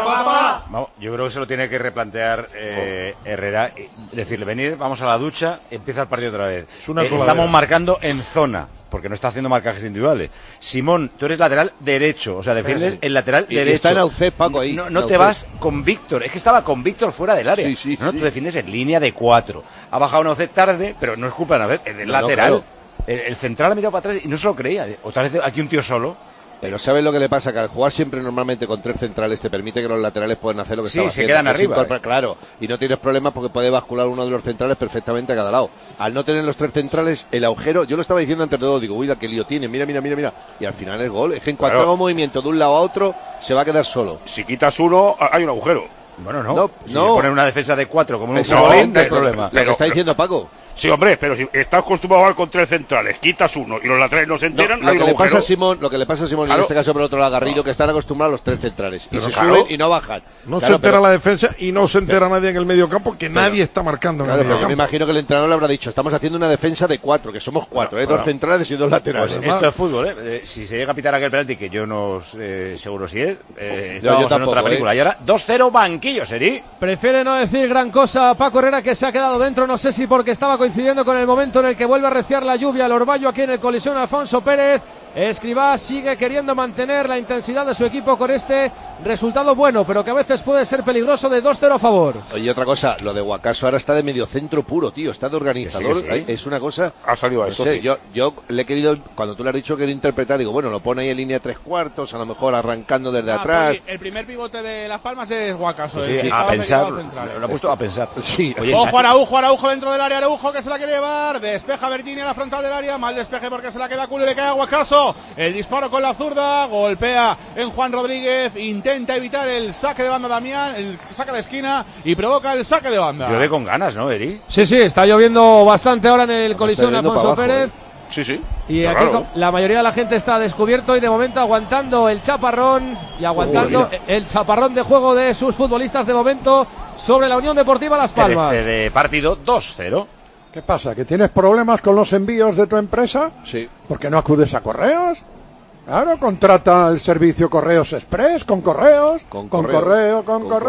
Speaker 1: Vamos, yo creo que se lo tiene que replantear Herrera. Decirle, venir, vamos a la ducha, empieza el partido otra vez. Estamos marcando en zona, porque no está haciendo marcajes individuales. Simón, tú eres lateral derecho, o sea, defiendes el lateral derecho.
Speaker 11: Está en Aucet, Paco, ahí.
Speaker 1: No te vas con Víctor, es que estaba con Víctor fuera del área. Sí. Tú defiendes en línea de 4. Ha bajado Aucet tarde, pero no es culpa de Aucet, es del lateral. Claro. El central ha mirado para atrás y no se lo creía. Otra vez aquí un tío solo.
Speaker 11: Pero ¿sabes lo que le pasa? Que al jugar siempre normalmente con 3 centrales te permite que los laterales puedan hacer lo que están haciendo.
Speaker 1: Sí, se quedan arriba.
Speaker 11: Claro, y no tienes problemas porque puede bascular uno de los centrales perfectamente a cada lado. Al no tener los 3 centrales, el agujero, yo lo estaba diciendo antes de todo, digo, uy, qué lío tiene, mira. Y al final el gol, es que en cuanto haga un movimiento de un lado a otro, se va a quedar solo.
Speaker 12: Si quitas uno, hay un agujero.
Speaker 1: Bueno, si poner una defensa de 4 como un futbolín, no hay problema.
Speaker 11: Lo que está diciendo Paco.
Speaker 12: Sí, hombre, pero si estás acostumbrado a jugar con 3 centrales, quitas uno y los laterales no se enteran,
Speaker 11: lo que le pasa a Simón, en este caso por otro lado a Garrido, que están acostumbrados a los 3 centrales y se suben y no bajan.
Speaker 13: No se entera la defensa y no se entera nadie en el medio campo, que nadie está marcando en el medio campo.
Speaker 11: Me imagino que el entrenador le habrá dicho, estamos haciendo una defensa de 4, que somos 4, 2 centrales y 2 laterales.
Speaker 1: Pues esto es fútbol, si se llega a pitar aquel penalti, que yo no seguro si es, estamos en otra película. Y ahora 2-0 banquillo, Seri.
Speaker 14: Prefiere no decir gran cosa Paco Herrera, que se ha quedado dentro, no sé si porque estaba coincidiendo con el momento en el que vuelve a reciar la lluvia al Orballo aquí en el Colisión Alfonso Pérez. Escribá sigue queriendo mantener la intensidad de su equipo con este resultado bueno, pero que a veces puede ser peligroso, de 2-0 a favor.
Speaker 11: Oye, otra cosa, lo de Guacaso ahora está de medio centro puro, tío, está de organizador, sí. Es una cosa...
Speaker 12: Ha salido a eso,
Speaker 11: sí. Yo le he querido, cuando tú le has dicho que interpretar, digo, bueno, lo pone ahí en línea 3/4, a lo mejor arrancando desde atrás.
Speaker 5: El primer pivote de Las Palmas es Guacaso.
Speaker 1: Sí, a pensar, lo ha puesto a pensar.
Speaker 11: Sí.
Speaker 5: Oye, ojo, Araujo dentro del área, Araujo que se la quiere llevar, despeja Virginia a la frontal del área, mal despeje porque se la queda Culo y le cae a Guacaso. El disparo con la zurda, golpea en Juan Rodríguez, intenta evitar el saque de banda Damián, el saque de esquina y provoca el saque de banda.
Speaker 1: Llueve con ganas, ¿no, Eri?
Speaker 14: Sí, está lloviendo bastante ahora en el Colisión Alfonso Pérez.
Speaker 12: Sí.
Speaker 14: Y aquí la mayoría de la gente está descubierto y de momento aguantando el chaparrón y aguantando el chaparrón de juego de sus futbolistas de momento sobre la Unión Deportiva Las Palmas.
Speaker 1: 13 de partido, 2-0.
Speaker 2: ¿Qué pasa? ¿Que tienes problemas con los envíos de tu empresa?
Speaker 11: Sí.
Speaker 2: ¿Por qué no acudes a Correos? Claro, contrata el servicio Correos Express con Correos. Con correo.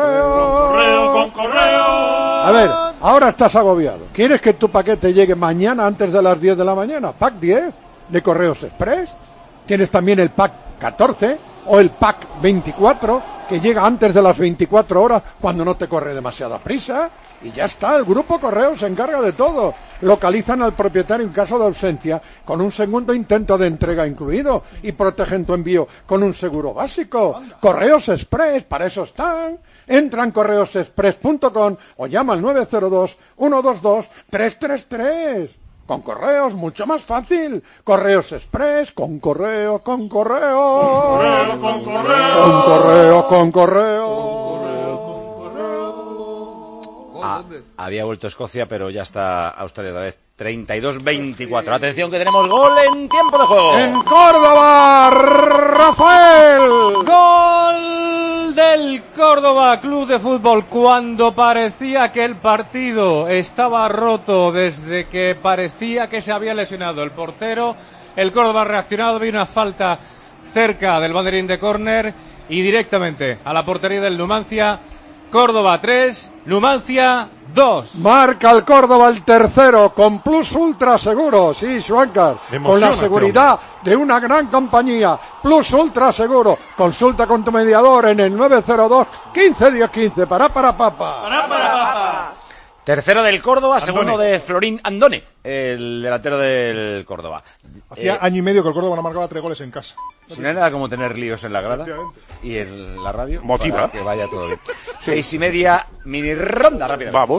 Speaker 2: A ver, ahora estás agobiado. ¿Quieres que tu paquete llegue mañana antes de las 10 de la mañana? Pack 10 de Correos Express. Tienes también el Pack 14 o el Pack 24 que llega antes de las 24 horas cuando no te corre demasiada prisa. Y ya está, el Grupo Correos se encarga de todo. Localizan al propietario en caso de ausencia con un segundo intento de entrega incluido y protegen tu envío con un seguro básico. Correos Express, para eso están. Entra en correosexpress.com o llama al 902-122-333. Con Correos, mucho más fácil. Correos Express, con correo.
Speaker 1: Había vuelto Escocia, pero ya está Australia otra vez. 32-24. Atención que tenemos gol en tiempo de juego.
Speaker 2: En Córdoba, Rafael.
Speaker 14: Gol del Córdoba.
Speaker 7: Córdoba Club de Fútbol, cuando parecía que el partido estaba roto desde que parecía que se había lesionado el portero, el Córdoba ha reaccionado, vi una falta cerca del banderín de córner y directamente a la portería del Numancia. Córdoba 3, Numancia 2.
Speaker 2: Marca el Córdoba el tercero con Plus Ultra Seguro. Sí, Schwankar, con la seguridad de una gran compañía. Plus Ultra Seguro. Consulta con tu mediador en el 902 15 10 15. Para.
Speaker 1: Tercero del Córdoba, segundo de Florín Andone, el delantero del Córdoba.
Speaker 10: Hacía año y medio que el Córdoba no marcaba 3 goles en casa.
Speaker 1: Si no hay nada como tener líos en la grada y en la radio.
Speaker 12: Motiva.
Speaker 1: Que vaya todo bien. 6:30, mini ronda rápida.
Speaker 12: Vamos.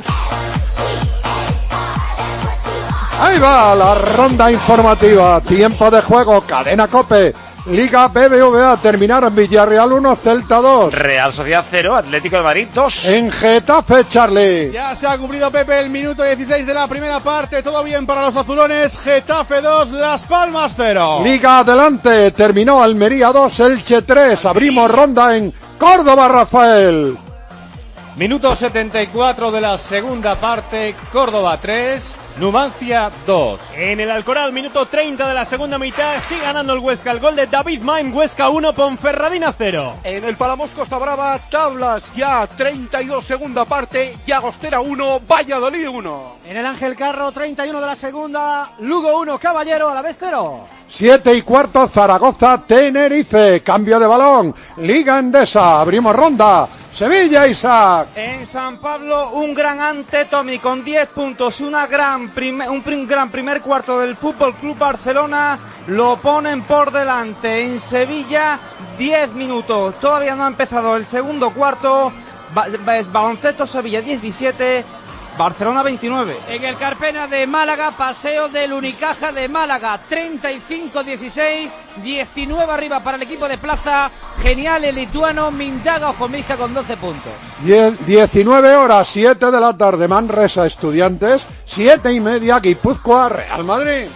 Speaker 2: Ahí va la ronda informativa. Tiempo de juego, Cadena COPE. Liga BBVA, terminaron Villarreal 1, Celta 2.
Speaker 1: Real Sociedad 0, Atlético de Madrid 2.
Speaker 2: En Getafe, Charlie.
Speaker 5: Ya se ha cumplido, Pepe, el minuto 16 de la primera parte. Todo bien para los azulones. Getafe 2, Las Palmas 0.
Speaker 2: Liga adelante, terminó Almería 2, Elche 3. Abrimos ronda en Córdoba, Rafael.
Speaker 7: Minuto 74 de la segunda parte, Córdoba 3, Numancia 2.
Speaker 14: En el Alcoraz, minuto 30 de la segunda mitad, sigue ganando el Huesca. El gol de David Maim, Huesca 1, Ponferradina 0.
Speaker 4: En el Palamós Costa Brava, tablas ya 32 segunda parte, Llagostera 1, Valladolid 1.
Speaker 19: En el Ángel Carro, 31 de la segunda, Lugo 1, Caballero Alavés 0.
Speaker 2: 7:15, Zaragoza, Tenerife. Cambio de balón. Liga Endesa. Abrimos ronda. Sevilla, Isaac.
Speaker 6: En San Pablo, un gran ante Tommy con 10 puntos y un gran primer cuarto del Fútbol Club Barcelona. Lo ponen por delante. En Sevilla, 10 minutos. Todavía no ha empezado el segundo cuarto. Baloncesto Sevilla 17. Barcelona 29.
Speaker 7: En el Carpena de Málaga, paseo del Unicaja de Málaga, 35-16, 19 arriba para el equipo de Plaza. Genial el lituano Mindaga Ojomizca con 12 puntos.
Speaker 2: 19 horas, 7 de la tarde, Manresa Estudiantes, 7:30, Guipúzcoa, Real Madrid.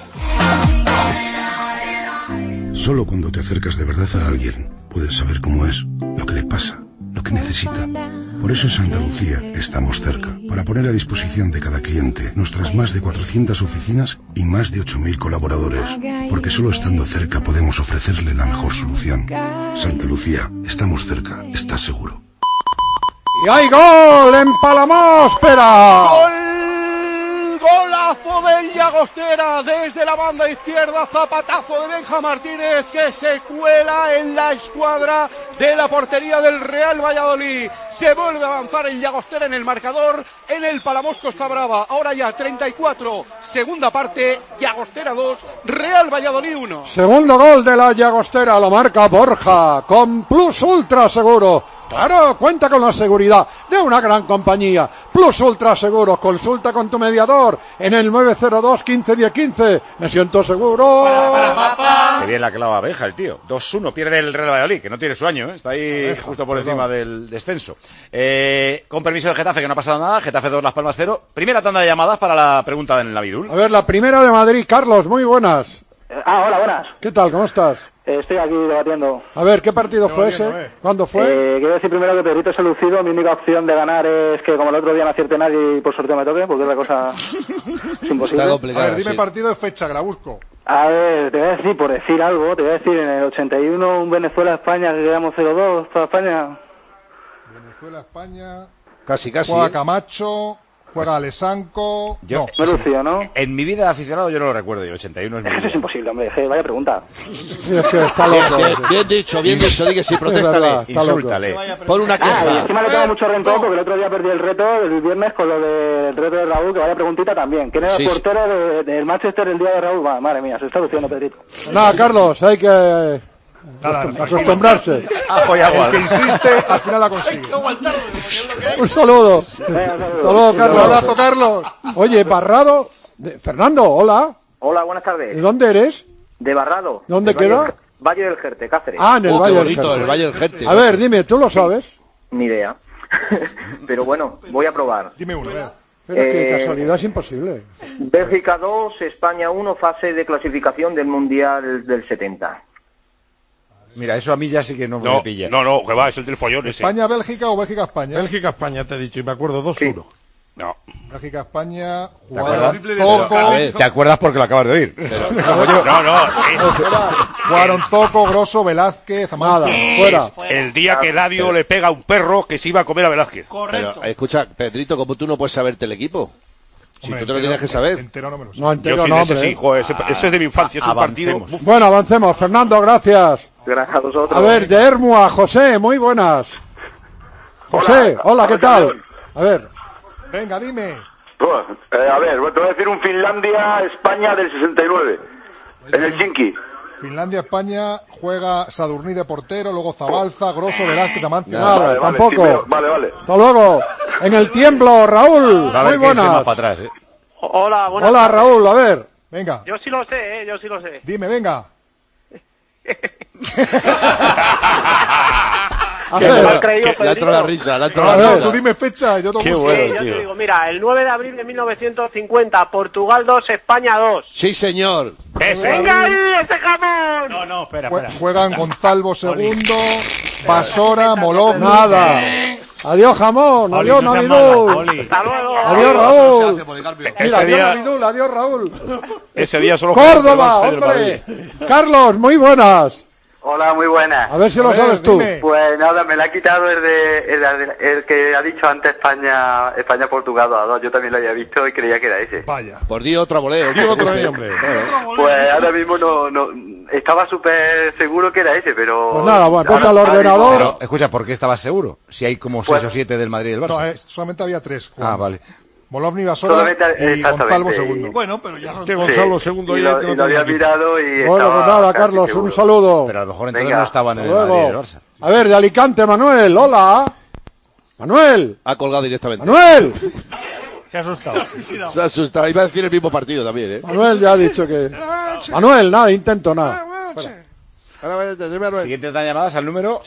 Speaker 17: Solo cuando te acercas de verdad a alguien, puedes saber cómo es, lo que le pasa, lo que necesita. Por eso en Santa Lucía estamos cerca, para poner a disposición de cada cliente nuestras más de 400 oficinas y más de 8.000 colaboradores, porque solo estando cerca podemos ofrecerle la mejor solución. Santa Lucía, estamos cerca, ¿estás seguro?
Speaker 2: ¡Y hay gol en Palamóspera!
Speaker 4: Golazo del Llagostera desde la banda izquierda, zapatazo de Benja Martínez que se cuela en la escuadra de la portería del Real Valladolid. Se vuelve a avanzar el Llagostera en el marcador en el Palamós Costa Brava. Ahora ya 34, segunda parte, Llagostera 2, Real Valladolid 1.
Speaker 2: Segundo gol de la Llagostera, lo marca Borja con Plus Ultra Seguro. Claro, cuenta con la seguridad de una gran compañía. Plus Ultra Seguros. Consulta con tu mediador en el 902 15 10 15. Me siento seguro.
Speaker 1: Qué bien la clava abeja el tío. 2-1 pierde el Real Valladolid, que no tiene sueño, ¿eh? Está ahí justo por encima del descenso. Con permiso de Getafe, que no ha pasado nada. Getafe 2, Las Palmas 0. Primera tanda de llamadas para la pregunta en la Vidul.
Speaker 2: A ver, la primera de Madrid. Carlos, muy buenas.
Speaker 20: Hola, buenas.
Speaker 2: ¿Qué tal? ¿Cómo estás?
Speaker 20: Estoy aquí debatiendo.
Speaker 2: A ver, ¿qué partido fue ese? ¿Cuándo fue?
Speaker 20: Quiero decir primero que Pedrito se ha lucido. Mi única opción de ganar es que como el otro día no acierte nadie y por sorteo me toque, porque es la cosa es imposible.
Speaker 10: A ver, dime partido de fecha, que la busco.
Speaker 20: A ver, te voy a decir, por decir algo, te voy a decir, en el 81 un Venezuela-España que quedamos 0-2 toda España.
Speaker 10: Venezuela-España.
Speaker 11: Casi.
Speaker 10: Juega Camacho. Juega Alesanco.
Speaker 1: Yo,
Speaker 20: ¿no?
Speaker 1: En mi vida de aficionado yo no lo recuerdo, y el 81 es mi vida.
Speaker 20: Eso es imposible, hombre, vaya pregunta.
Speaker 2: Sí, es que está loco.
Speaker 11: Bien dicho, di que sí, protéstale.
Speaker 1: Insúltale.
Speaker 11: Pon una queja.
Speaker 20: Y encima le tengo mucho rencor porque el otro día perdí el reto, el viernes, con lo del reto de Raúl, que vaya preguntita también. ¿Quién era el portero del Manchester el día de Raúl? Madre mía, se está luciendo Pedrito.
Speaker 2: Nada, Carlos, hay que acostumbrarse.
Speaker 10: El que insiste, al final la consigue.
Speaker 2: Un saludo. Hasta luego, Carlos.
Speaker 10: Un abrazo, Carlos.
Speaker 2: Oye, Barrado. Fernando, hola.
Speaker 20: Hola, buenas tardes.
Speaker 2: ¿De dónde eres?
Speaker 20: De Barrado.
Speaker 2: ¿Dónde queda?
Speaker 20: Valle del Jerte, Cáceres.
Speaker 2: Ah, en el Valle del Jerte. A ver, dime, ¿tú lo sabes?
Speaker 20: Ni idea. Pero bueno, voy a probar.
Speaker 10: Dime uno,
Speaker 2: Pero es que casualidad es imposible.
Speaker 20: Bélgica 2, España 1, fase de clasificación del Mundial del 70.
Speaker 1: Mira, eso a mí ya sí que no me pilla.
Speaker 12: No, que va, es el del follón ese.
Speaker 10: ¿España-Bélgica o Bélgica-España?
Speaker 13: Bélgica-España, te he dicho, y me acuerdo 2-1.
Speaker 12: No.
Speaker 10: Bélgica-España,
Speaker 1: ¿Te acuerdas porque lo acabas de oír?
Speaker 10: Jugaron Zoco, Grosso, Velázquez, Amancio.
Speaker 12: Fuera. El día que Eladio le pega a un perro que se iba a comer a Velázquez.
Speaker 11: Correcto. Pero, escucha, Pedrito, ¿cómo tú no puedes saberte el equipo? Si tú te lo tienes que saber.
Speaker 10: Entero no me lo sé.
Speaker 2: No, entero
Speaker 12: yo sí,
Speaker 2: no,
Speaker 12: ese sí, joder, ese es de mi infancia, es un partido.
Speaker 2: Bueno, avancemos. Fernando, gracias.
Speaker 20: Gracias a vosotros.
Speaker 2: A ver, de Hermua, José, muy buenas. José, hola, ¿qué tal? A ver.
Speaker 10: Venga, dime.
Speaker 21: A ver, te voy a decir un Finlandia-España del 69. En el Helsinki.
Speaker 10: Finlandia-España juega Sadurní de portero, luego Zabalza, Grosso, Velázquez, Amancio.
Speaker 2: Nada, tampoco.
Speaker 21: Sí, vale.
Speaker 2: Hasta luego. En el tiemblo, Raúl, muy buenas.
Speaker 1: Para atrás,
Speaker 22: Hola, buenas
Speaker 2: Hola,
Speaker 22: tardes.
Speaker 2: Raúl, a ver.
Speaker 10: Venga.
Speaker 22: Yo sí lo sé,
Speaker 10: Dime, venga.
Speaker 2: A ver,
Speaker 11: le ha entrado la risa,
Speaker 10: Tú dime fecha, yo
Speaker 22: Qué bueno, yo te digo, mira, el 9 de abril de 1950, Portugal 2, España 2.
Speaker 11: Sí, señor.
Speaker 22: ¡Venga ahí, ese jamón!
Speaker 16: No, espera.
Speaker 10: Juegan Gonzalvo segundo, Pasora, Molov.
Speaker 2: nada. Adiós, jamón. Adiós, Navidul.
Speaker 22: Hasta luego.
Speaker 2: Adiós, Raúl.
Speaker 1: Ese día,
Speaker 2: Adiós, Raúl.
Speaker 1: Ese día solo
Speaker 2: Córdoba, hombre. Carlos, muy buenas.
Speaker 21: Hola, muy buenas.
Speaker 2: A ver si lo sabes tú.
Speaker 21: Dime. Pues nada, me la ha quitado el que ha dicho antes España-Portugal 2-2. Yo también lo había visto y creía que era ese.
Speaker 10: Vaya.
Speaker 11: Por di otro voleo.
Speaker 13: Hombre.
Speaker 21: Pues ahora mismo no estaba súper seguro que era ese, pero...
Speaker 2: Pues nada, bueno, ponte al ordenador.
Speaker 1: Pero, escucha, ¿por qué estabas seguro? Si hay como 6 o 7 del Madrid y del Barça.
Speaker 10: No, solamente había 3.
Speaker 1: Ah, vale.
Speaker 10: Molovni, Basora y Gonzalvo segundo.
Speaker 13: Bueno, pero ya que Gonzalvo segundo
Speaker 21: y lo había mirado y
Speaker 2: bueno, pues nada, Carlos, un saludo.
Speaker 1: Pero a lo mejor entonces no estaban en el Madrid y el Barça.
Speaker 2: A ver, de Alicante, Manuel, hola. Manuel.
Speaker 11: Ha colgado directamente.
Speaker 2: Manuel.
Speaker 16: Se ha asustado.
Speaker 11: Se ha asustado. Iba a decir el mismo partido también, ¿eh?
Speaker 2: Manuel ya ha dicho que... Manuel, nada, intento nada.
Speaker 1: Siguiente llamadas al número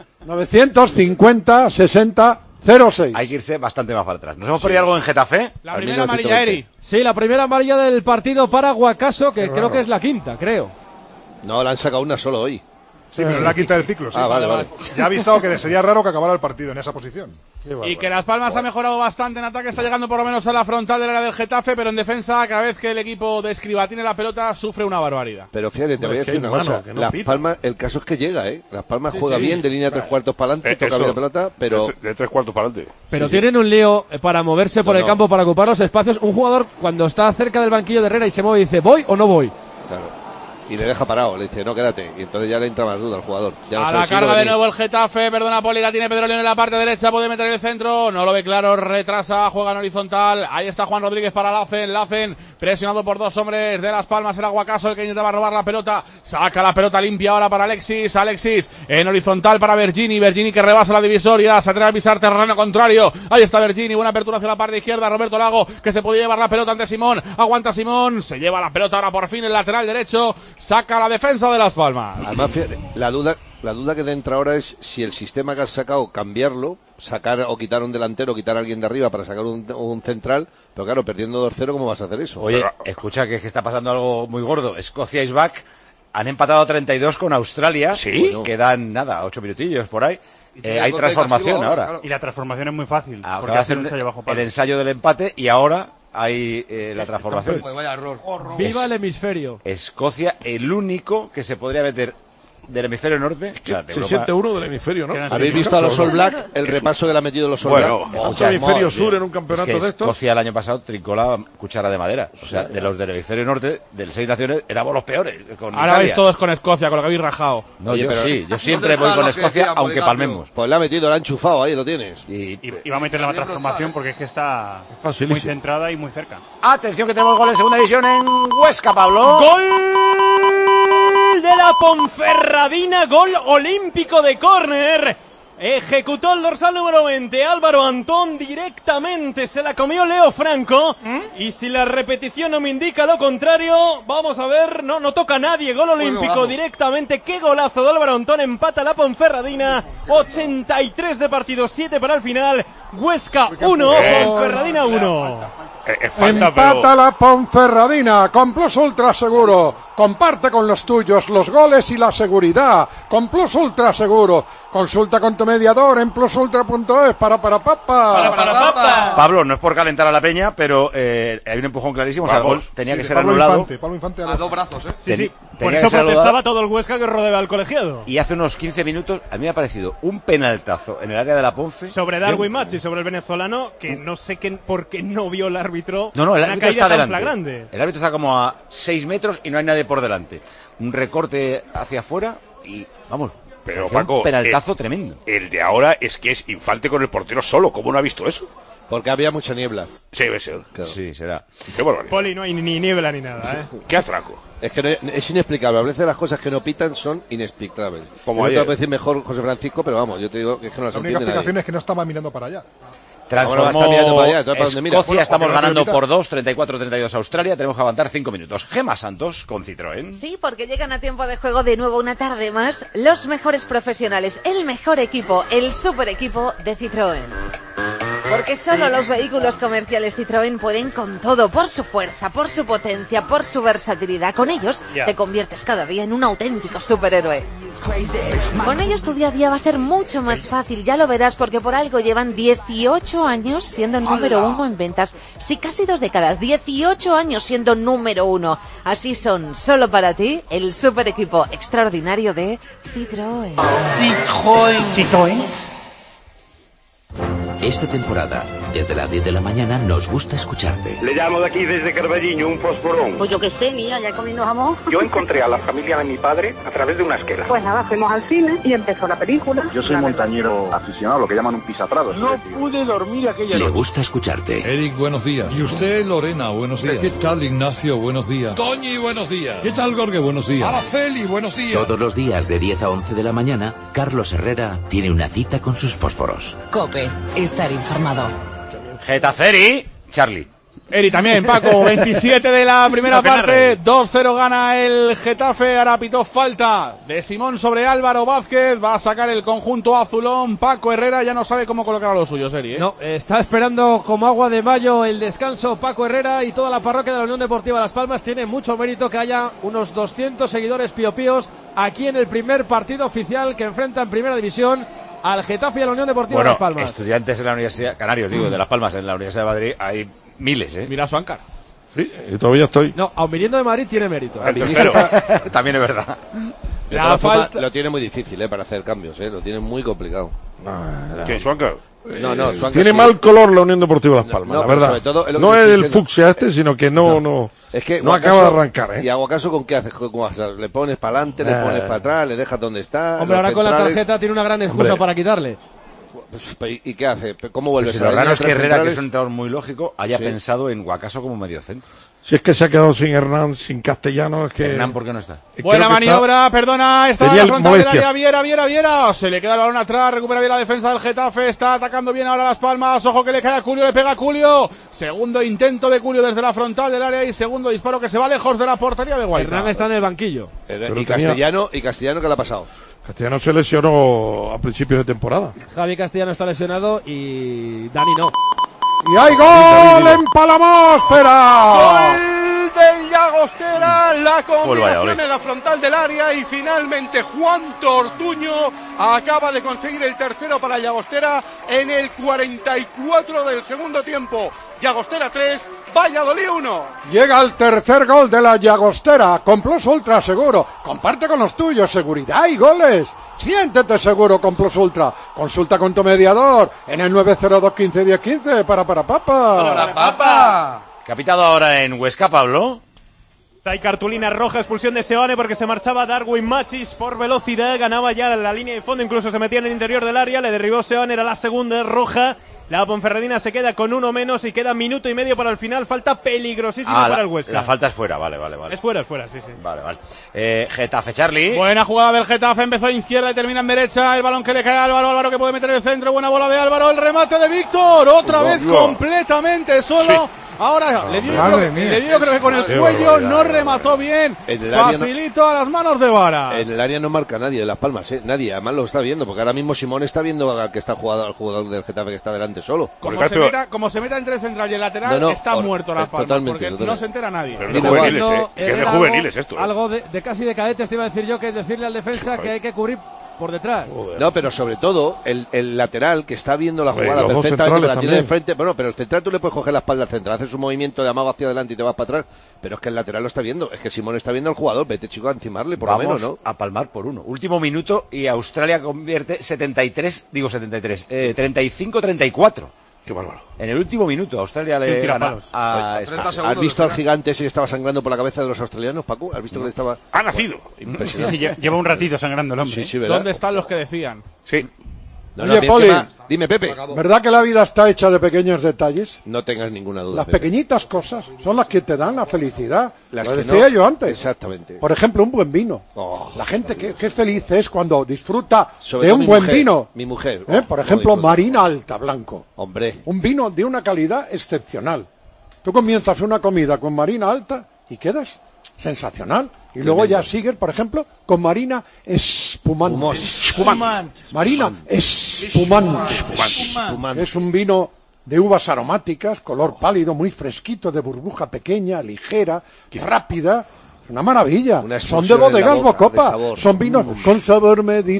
Speaker 2: 950 60 06.
Speaker 1: Hay que irse bastante más para atrás. ¿Nos hemos perdido algo en Getafe?
Speaker 5: La primera amarilla, Eri.
Speaker 14: Sí, la primera amarilla del partido para Guacaso, que creo que es la quinta, creo.
Speaker 11: No, la han sacado una solo hoy.
Speaker 10: Sí, pero es la quinta del ciclo. Sí.
Speaker 11: Ah, vale.
Speaker 10: Ya ha avisado que sería raro que acabara el partido en esa posición.
Speaker 5: Y que Las Palmas ha mejorado bastante en ataque, está llegando por lo menos a la frontal del área del Getafe, pero en defensa, cada vez que el equipo de Escribá tiene la pelota, sufre una barbaridad.
Speaker 11: Pero fíjate, te voy a decir una cosa. Las Palmas, el caso es que llega, ¿eh? Las Palmas juega bien, de línea 3/4 para adelante, toca bien la pelota, pero...
Speaker 12: De 3/4 para adelante.
Speaker 14: Pero tienen un lío para moverse por el campo, para ocupar los espacios. Un jugador, cuando está cerca del banquillo de Herrera y se mueve, dice, ¿voy o no voy?
Speaker 11: Claro. Y le deja parado, le dice, no, quédate. Y entonces ya le entra más duda al jugador. Ya no
Speaker 5: a la carga de nuevo el Getafe, perdona Poli, la tiene Pedro León en la parte derecha, puede meter el centro, no lo ve claro, retrasa, juega en horizontal, ahí está Juan Rodríguez para Lacen, presionado por dos hombres de Las Palmas, el Aguacaso, el que intentaba robar la pelota, saca la pelota limpia ahora para Alexis en horizontal para Bergini que rebasa la divisoria, se atreve a pisar terreno contrario, ahí está Bergini, buena apertura hacia la parte izquierda, Roberto Lago, que se podía llevar la pelota ante Simón, aguanta Simón, se lleva la pelota ahora por fin el lateral derecho, saca la defensa de Las Palmas.
Speaker 11: Además, fíjate, la duda que entra ahora es si el sistema que has sacado, cambiarlo, sacar o quitar un delantero, quitar a alguien de arriba para sacar un central, pero claro, perdiendo 2-0, ¿cómo vas a hacer eso?
Speaker 1: Oye, escucha que es que está pasando algo muy gordo. Escocia is back, han empatado a 32 con Australia,
Speaker 12: ¿sí?
Speaker 1: Quedan 8 minutillos por ahí. Hay transformación ahora.
Speaker 16: Claro. Y la transformación es muy fácil.
Speaker 1: Acaba de hacer el ensayo del empate y ahora hay la transformación.
Speaker 11: Vaya error.
Speaker 14: Viva el hemisferio.
Speaker 1: Escocia, el único que se podría meter del hemisferio norte. O sea,
Speaker 13: se siente uno del hemisferio, ¿no?
Speaker 11: ¿Habéis visto a los All Black? El repaso que le ha metido los All Black.
Speaker 13: Otro hemisferio sur en un campeonato de estos.
Speaker 1: Escocia el año pasado trincó la cuchara de madera. O sea, de los del hemisferio norte, del 6 naciones, éramos los peores.
Speaker 5: Ahora vais todos con Escocia, con lo que habéis rajado.
Speaker 1: No, oye, yo siempre voy con Escocia, aunque palmemos.
Speaker 11: Pues le ha metido, le ha enchufado, ahí lo tienes.
Speaker 16: Y va a meter la transformación porque es que está muy centrada y muy cerca.
Speaker 1: Atención que tenemos gol en segunda división en Huesca, Pablo.
Speaker 23: ¡Gol de la Ponferradina! ¡Gol olímpico de córner! Ejecutó el dorsal número 20, Álvaro Antón, directamente se la comió Leo Franco. Y si la repetición no me indica lo contrario, vamos a ver, no toca a nadie, gol olímpico directamente. Qué golazo de Álvaro Antón, empata la Ponferradina, 83 de partido, 7 para el final. Huesca 1, Ponferradina 1.
Speaker 2: Empata la Ponferradina con Plus Ultra Seguro. Comparte con los tuyos los goles y la seguridad. Con Plus Ultra Seguro. Consulta con tu mediador en plusultra.es.
Speaker 1: Pablo, no es por calentar a la peña, pero hay un empujón clarísimo. O sea, el gol tenía que ser anulado.
Speaker 10: Pablo Infante
Speaker 3: a dos brazos, ¿eh?
Speaker 23: Sí. Por eso protestaba todo el Huesca que rodeaba al colegiado.
Speaker 1: Y hace unos 15 minutos a mí me ha parecido un penaltazo en el área de la Ponfe.
Speaker 23: Sobre Darwin Machi, sobre el venezolano, que no sé por qué no vio el árbitro.
Speaker 1: No, el árbitro está delante.
Speaker 23: Flagrante.
Speaker 1: El árbitro está como a 6 metros y no hay nadie por delante. Un recorte hacia afuera y vamos.
Speaker 12: Pero Paco,
Speaker 1: un penaltazo tremendo.
Speaker 12: El de ahora es que es Infante con el portero solo. ¿Cómo no ha visto eso?
Speaker 11: Porque había mucha niebla.
Speaker 12: Sí, debe ser.
Speaker 1: Claro. Sí, será.
Speaker 12: Qué barbaridad.
Speaker 23: Poli, no hay ni niebla ni nada, ¿eh?
Speaker 12: Qué atraco.
Speaker 11: Es que es inexplicable. A veces las cosas que no pitan son inexplicables.
Speaker 12: Como
Speaker 11: no te
Speaker 12: ayer.
Speaker 11: voy a decir mejor José Francisco, pero vamos, yo te digo que es que no las
Speaker 10: La única
Speaker 11: entiende
Speaker 10: explicación
Speaker 11: nadie.
Speaker 10: es que no estaba mirando para allá.
Speaker 1: Transformó Escocia, estamos ganando
Speaker 10: mitad.
Speaker 1: por 2, 34-32 a Australia, tenemos que aguantar 5 minutos. Gemma Santos con Citroën.
Speaker 8: Sí, porque llegan a tiempo de juego de nuevo una tarde más los mejores profesionales, el mejor equipo, el super equipo de Citroën. Porque solo los vehículos comerciales Citroën pueden con todo, por su fuerza, por su potencia, por su versatilidad. Con ellos te conviertes cada día en un auténtico superhéroe. Con ellos tu día a día va a ser mucho más fácil, ya lo verás, porque por algo llevan 18 años siendo el número 1 en ventas. Sí, casi 2 décadas, 18 años siendo número 1. Así son, solo para ti, el super equipo extraordinario de Citroën.
Speaker 9: Citroën. Esta temporada, desde las 10 de la mañana, nos gusta escucharte.
Speaker 24: Le llamo de aquí desde Carballiño, un fosforón.
Speaker 25: Pues yo qué sé, mira, ya comiendo jamón.
Speaker 24: Yo encontré a la familia de mi padre a través de una esquela.
Speaker 25: Pues nada, fuimos al cine y empezó la película.
Speaker 24: Yo soy montañero aficionado, lo que llaman un pisaprados.
Speaker 25: No pude dormir aquella
Speaker 9: Le gusta escucharte.
Speaker 26: Eric, buenos días. Y usted, Lorena, buenos días. ¿Qué tal, Ignacio? Buenos días. Toñi, buenos días. ¿Qué tal, Gorge? Buenos días. Araceli, buenos días.
Speaker 9: Todos los días de 10 a 11 de la mañana, Carlos Herrera tiene una cita con sus fósforos.
Speaker 27: COPE, estar informado.
Speaker 1: Getaferi, Charlie.
Speaker 5: Eri también, Paco, 27 de la primera parte, 2-0 gana el Getafe, ahora pitó falta de Simón sobre Álvaro Vázquez, va a sacar el conjunto azulón, Paco Herrera ya no sabe cómo colocar a los suyos, Eri, ¿eh?
Speaker 14: No, está esperando como agua de mayo el descanso Paco Herrera y toda la parroquia de la Unión Deportiva Las Palmas. Tiene mucho mérito que haya unos 200 seguidores píos aquí en el primer partido oficial que enfrenta en Primera División al Getafe y a la Unión Deportiva Las Palmas.
Speaker 1: Estudiantes en la Universidad, canarios digo, de Las Palmas, en la Universidad de Madrid, hay miles, ¿eh?
Speaker 5: Mira su Ancar.
Speaker 13: Sí, y todavía estoy.
Speaker 14: No, aun viniendo de Madrid tiene mérito.
Speaker 1: Pero, también es verdad.
Speaker 11: De todas formas, lo tiene muy difícil, para hacer cambios, lo tiene muy complicado.
Speaker 12: ¿Quién, Suanca?
Speaker 11: No, Suanca
Speaker 13: tiene
Speaker 11: sí.
Speaker 13: mal color la Unión Deportiva Las Palmas, la verdad.
Speaker 11: Todo es
Speaker 13: no es el fucsia sino que no
Speaker 11: es que
Speaker 13: no acaba de arrancar,
Speaker 11: ¿Y hago caso con qué haces? ¿Le pones para adelante, le pones para atrás, le dejas donde está?
Speaker 14: Hombre, ahora con la tarjeta tiene una gran excusa para quitarle.
Speaker 11: ¿Y qué hace? ¿Cómo vuelve?
Speaker 1: Pues lo raro es que Herrera, que es un entrenador muy lógico, haya pensado en Guacaso como mediocentro.
Speaker 13: Si es que se ha quedado sin Hernán, sin Castellano, es que...
Speaker 1: Hernán, ¿por qué no está?
Speaker 5: Buena maniobra, perdona, está en la frontal del área, Viera, se le queda el balón atrás, recupera bien la defensa del Getafe, está atacando bien ahora Las Palmas, ojo que le cae a Culio, le pega a Culio, segundo intento de Culio desde la frontal del área y segundo disparo que se va lejos de la portería de Guaita.
Speaker 14: Hernán está en el banquillo.
Speaker 11: ¿Y Castellano qué le ha pasado?
Speaker 13: Castellano se lesionó a principios de temporada.
Speaker 14: Javi Castellano está lesionado y Dani no.
Speaker 2: ¡Y hay gol en Palamóspera!
Speaker 4: ¡Gol del Llagostera! La combinación en la frontal del área y finalmente Juan Tortuño acaba de conseguir el tercero para Llagostera en el 44 del segundo tiempo. Llagostera 3, Valladolid 1.
Speaker 2: Llega el tercer gol de la Llagostera con Plus Ultra Seguro. Comparte con los tuyos seguridad y goles. Siéntete seguro con Plus Ultra. Consulta con tu mediador en el 902 15 10 15 para papa.
Speaker 1: ¿Qué ha pitado ahora en Huesca, Pablo?
Speaker 23: Hay cartulina roja, expulsión de Seoane porque se marchaba Darwin Machis por velocidad, ganaba ya la línea de fondo, incluso se metía en el interior del área, le derribó Seoane, era la segunda roja. La Ponferradina se queda con uno menos y queda minuto y medio para el final. Falta peligrosísima para el Huesca.
Speaker 1: La falta es fuera, vale.
Speaker 23: Es fuera, sí.
Speaker 1: Vale. Getafe, Charlie.
Speaker 5: Buena jugada del Getafe, empezó a izquierda y termina en derecha. El balón que le cae a Álvaro que puede meter el centro. Buena bola de Álvaro, el remate de Víctor. Otra vez completamente solo. Ahora le dio yo creo que con el cuello, no remató bien. Facilito a las manos de Vara.
Speaker 11: En el área no marca nadie de Las Palmas, nadie. Además lo está viendo, porque ahora mismo Simón está viendo que está al jugador del Getafe que está delante solo.
Speaker 5: Como se meta entre el central y el lateral, está muerto Las Palmas, porque no se entera nadie.
Speaker 13: Pero de juveniles, esto.
Speaker 14: Algo de casi de cadetes te iba a decir yo, que es decirle al defensa que hay que cubrir por detrás.
Speaker 11: No, pero sobre todo el lateral que está viendo la jugada perfectamente, la tiene de frente. Bueno, pero el central tú le puedes coger la espalda al central, haces un movimiento de amago hacia adelante y te vas para atrás, pero es que el lateral lo está viendo, es que Simón está viendo al jugador, vete chico a encimarle por lo menos, ¿no?
Speaker 1: A palmar por uno. Último minuto y Australia convierte 35-34.
Speaker 13: Qué bárbaro.
Speaker 1: En el último minuto Australia le gana a España.
Speaker 11: ¿Has visto al gigante ese que estaba sangrando por la cabeza de los australianos, Paco? ¿Has visto que le estaba...?
Speaker 13: ¡Ha nacido!
Speaker 16: Sí, lleva un ratito sangrando el hombre.
Speaker 11: Sí, ¿verdad?
Speaker 5: ¿Dónde están los que decían?
Speaker 13: Sí.
Speaker 2: Oye, Poli,
Speaker 11: dime, Pepe.
Speaker 2: ¿Verdad que la vida está hecha de pequeños detalles?
Speaker 11: No tengas ninguna duda.
Speaker 2: Las pequeñitas cosas son las que te dan la felicidad.
Speaker 11: Lo
Speaker 2: decía yo antes.
Speaker 11: Exactamente.
Speaker 2: Por ejemplo, un buen vino. La gente que es feliz es cuando disfruta de un buen vino.
Speaker 11: Mi mujer.
Speaker 2: Por ejemplo, Marina Alta Blanco.
Speaker 11: Hombre.
Speaker 2: Un vino de una calidad excepcional. Tú comienzas una comida con Marina Alta y quedas sensacional. Y luego ya sigues, por ejemplo, con Marina Espumante. Marina Espumante. Es un vino de uvas aromáticas, color pálido, muy fresquito, de burbuja pequeña, ligera, rápida. Una maravilla. Son de bodegas Bocopa. Son vinos con sabor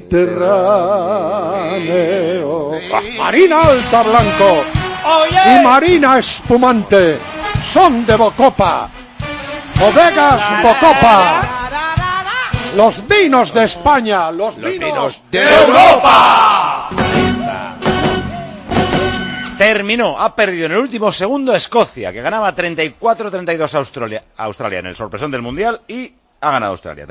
Speaker 2: mediterráneo. Marina Alta Blanco y Marina Espumante son de Bocopa. Bodegas Bocopa. Los vinos de España. Los vinos de Europa.
Speaker 1: Terminó, ha perdido en el último segundo Escocia, que ganaba 34-32 a Australia en el sorpresón del Mundial, y ha ganado Australia.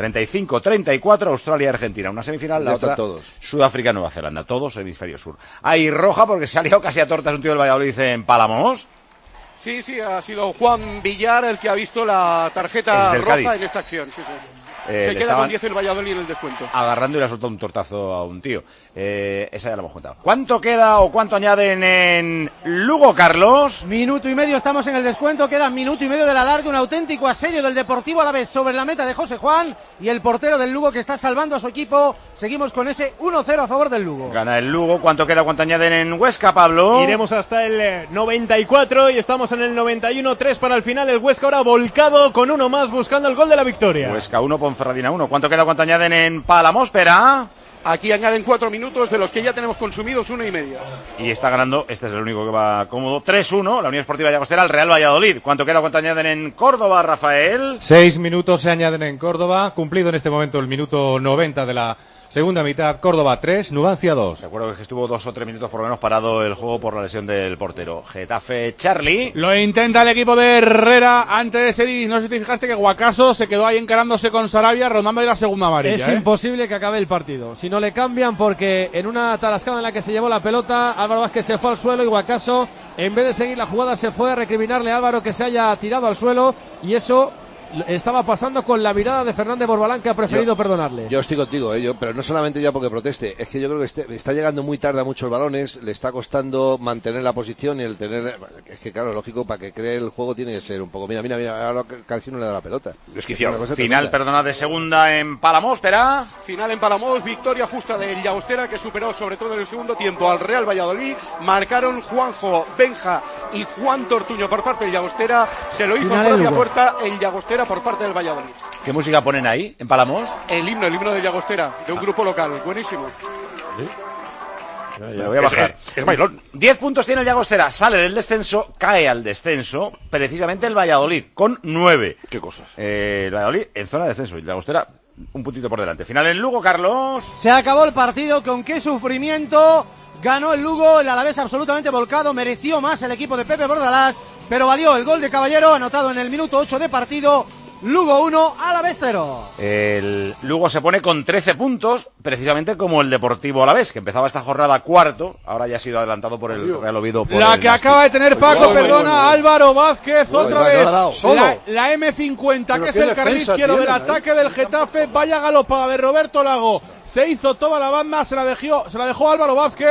Speaker 1: 35-34 Australia-Argentina. Una semifinal, la otra Sudáfrica-Nueva Zelanda. Todos hemisferio sur. Hay roja porque se ha liado casi a tortas un tío del Valladolid en Palamos.
Speaker 4: Sí, ha sido Juan Villar el que ha visto la tarjeta roja Cádiz en esta acción. Sí. Se queda con 10 el Valladolid en el descuento.
Speaker 1: Agarrando y le ha soltado un tortazo a un tío. Esa ya la hemos contado. ¿Cuánto queda o cuánto añaden en Lugo, Carlos?
Speaker 3: Minuto y medio, estamos en el descuento. Queda minuto y medio del alargue. Un auténtico asedio del Deportivo Alavés sobre la meta de José Juan y el portero del Lugo que está salvando a su equipo. Seguimos con ese 1-0 a favor del Lugo.
Speaker 1: Gana el Lugo. ¿Cuánto queda? ¿Cuánto añaden en Huesca, Pablo?
Speaker 23: Iremos hasta el 94 y estamos en el 91-3 para el final. El Huesca ahora volcado con uno más buscando el gol de la victoria.
Speaker 1: Huesca 1, Ponferradina 1. ¿Cuánto queda? ¿Cuánto añaden en Palamóspera?
Speaker 4: Aquí añaden 4 minutos, de los que ya tenemos consumidos 1,5.
Speaker 1: Y está ganando, este es el único que va cómodo, 3-1, la Unión Esportiva Llagostera al Real Valladolid. ¿Cuánto queda? ¿Cuánto añaden en Córdoba, Rafael?
Speaker 6: 6 minutos se añaden en Córdoba, cumplido en este momento el minuto 90 de la segunda mitad. Córdoba 3, Numancia 2.
Speaker 1: De acuerdo que estuvo 2 o 3 minutos por lo menos parado el juego por la lesión del portero. Getafe, Charlie.
Speaker 5: Lo intenta el equipo de Herrera antes de ser, no sé si te fijaste que Guacaso se quedó ahí encarándose con Sarabia rondando la segunda amarilla.
Speaker 14: Es imposible que acabe el partido. Si no le cambian, porque en una tarascada en la que se llevó la pelota, Álvaro Vázquez se fue al suelo y Guacaso, en vez de seguir la jugada, se fue a recriminarle a Álvaro que se haya tirado al suelo, y eso estaba pasando con la mirada de Fernández Borbalán, que ha preferido perdonarle.
Speaker 11: Yo estoy contigo, pero no solamente ya porque proteste, es que yo creo que está llegando muy tarde a muchos balones, le está costando mantener la posición y el tener, es que claro, lógico, para que cree el juego tiene que ser un poco, mira, ahora casi no le da la pelota.
Speaker 1: Final, perdona, de segunda en Palamos, espera.
Speaker 4: Final en Palamos, victoria justa del Llagostera, que superó sobre todo en el segundo tiempo al Real Valladolid. Marcaron Juanjo, Benja y Juan Tortuño por parte del Llagostera, se lo hizo en propia puerta el Llagostera por parte del Valladolid.
Speaker 1: ¿Qué música ponen ahí, en Palamos?
Speaker 4: El himno de Llagostera, de un grupo local, buenísimo.
Speaker 1: ¿Sí? Ya voy a bajar. Es bailón. 10 puntos tiene el Llagostera, sale del descenso, cae al descenso, precisamente el Valladolid, con 9.
Speaker 13: ¿Qué cosas?
Speaker 1: El Valladolid en zona de descenso, y el Llagostera un puntito por delante. Final en Lugo, Carlos.
Speaker 3: Se acabó el partido, con qué sufrimiento. Ganó el Lugo, el Alavés absolutamente volcado, mereció más el equipo de Pepe Bordalás, pero valió el gol de Caballero, anotado en el minuto 8 de partido. Lugo 1, Alavés 0.
Speaker 1: El Lugo se pone con 13 puntos, precisamente como el Deportivo Alavés, que empezaba esta jornada cuarto, ahora ya ha sido adelantado por el Real Oviedo.
Speaker 5: La que acaba de tener Paco, Álvaro Vázquez, otra vez. La M50, que es el carril izquierdo del ataque del Getafe, vaya galopada de Roberto Lago. Se hizo toda la banda, se la dejó Álvaro Vázquez,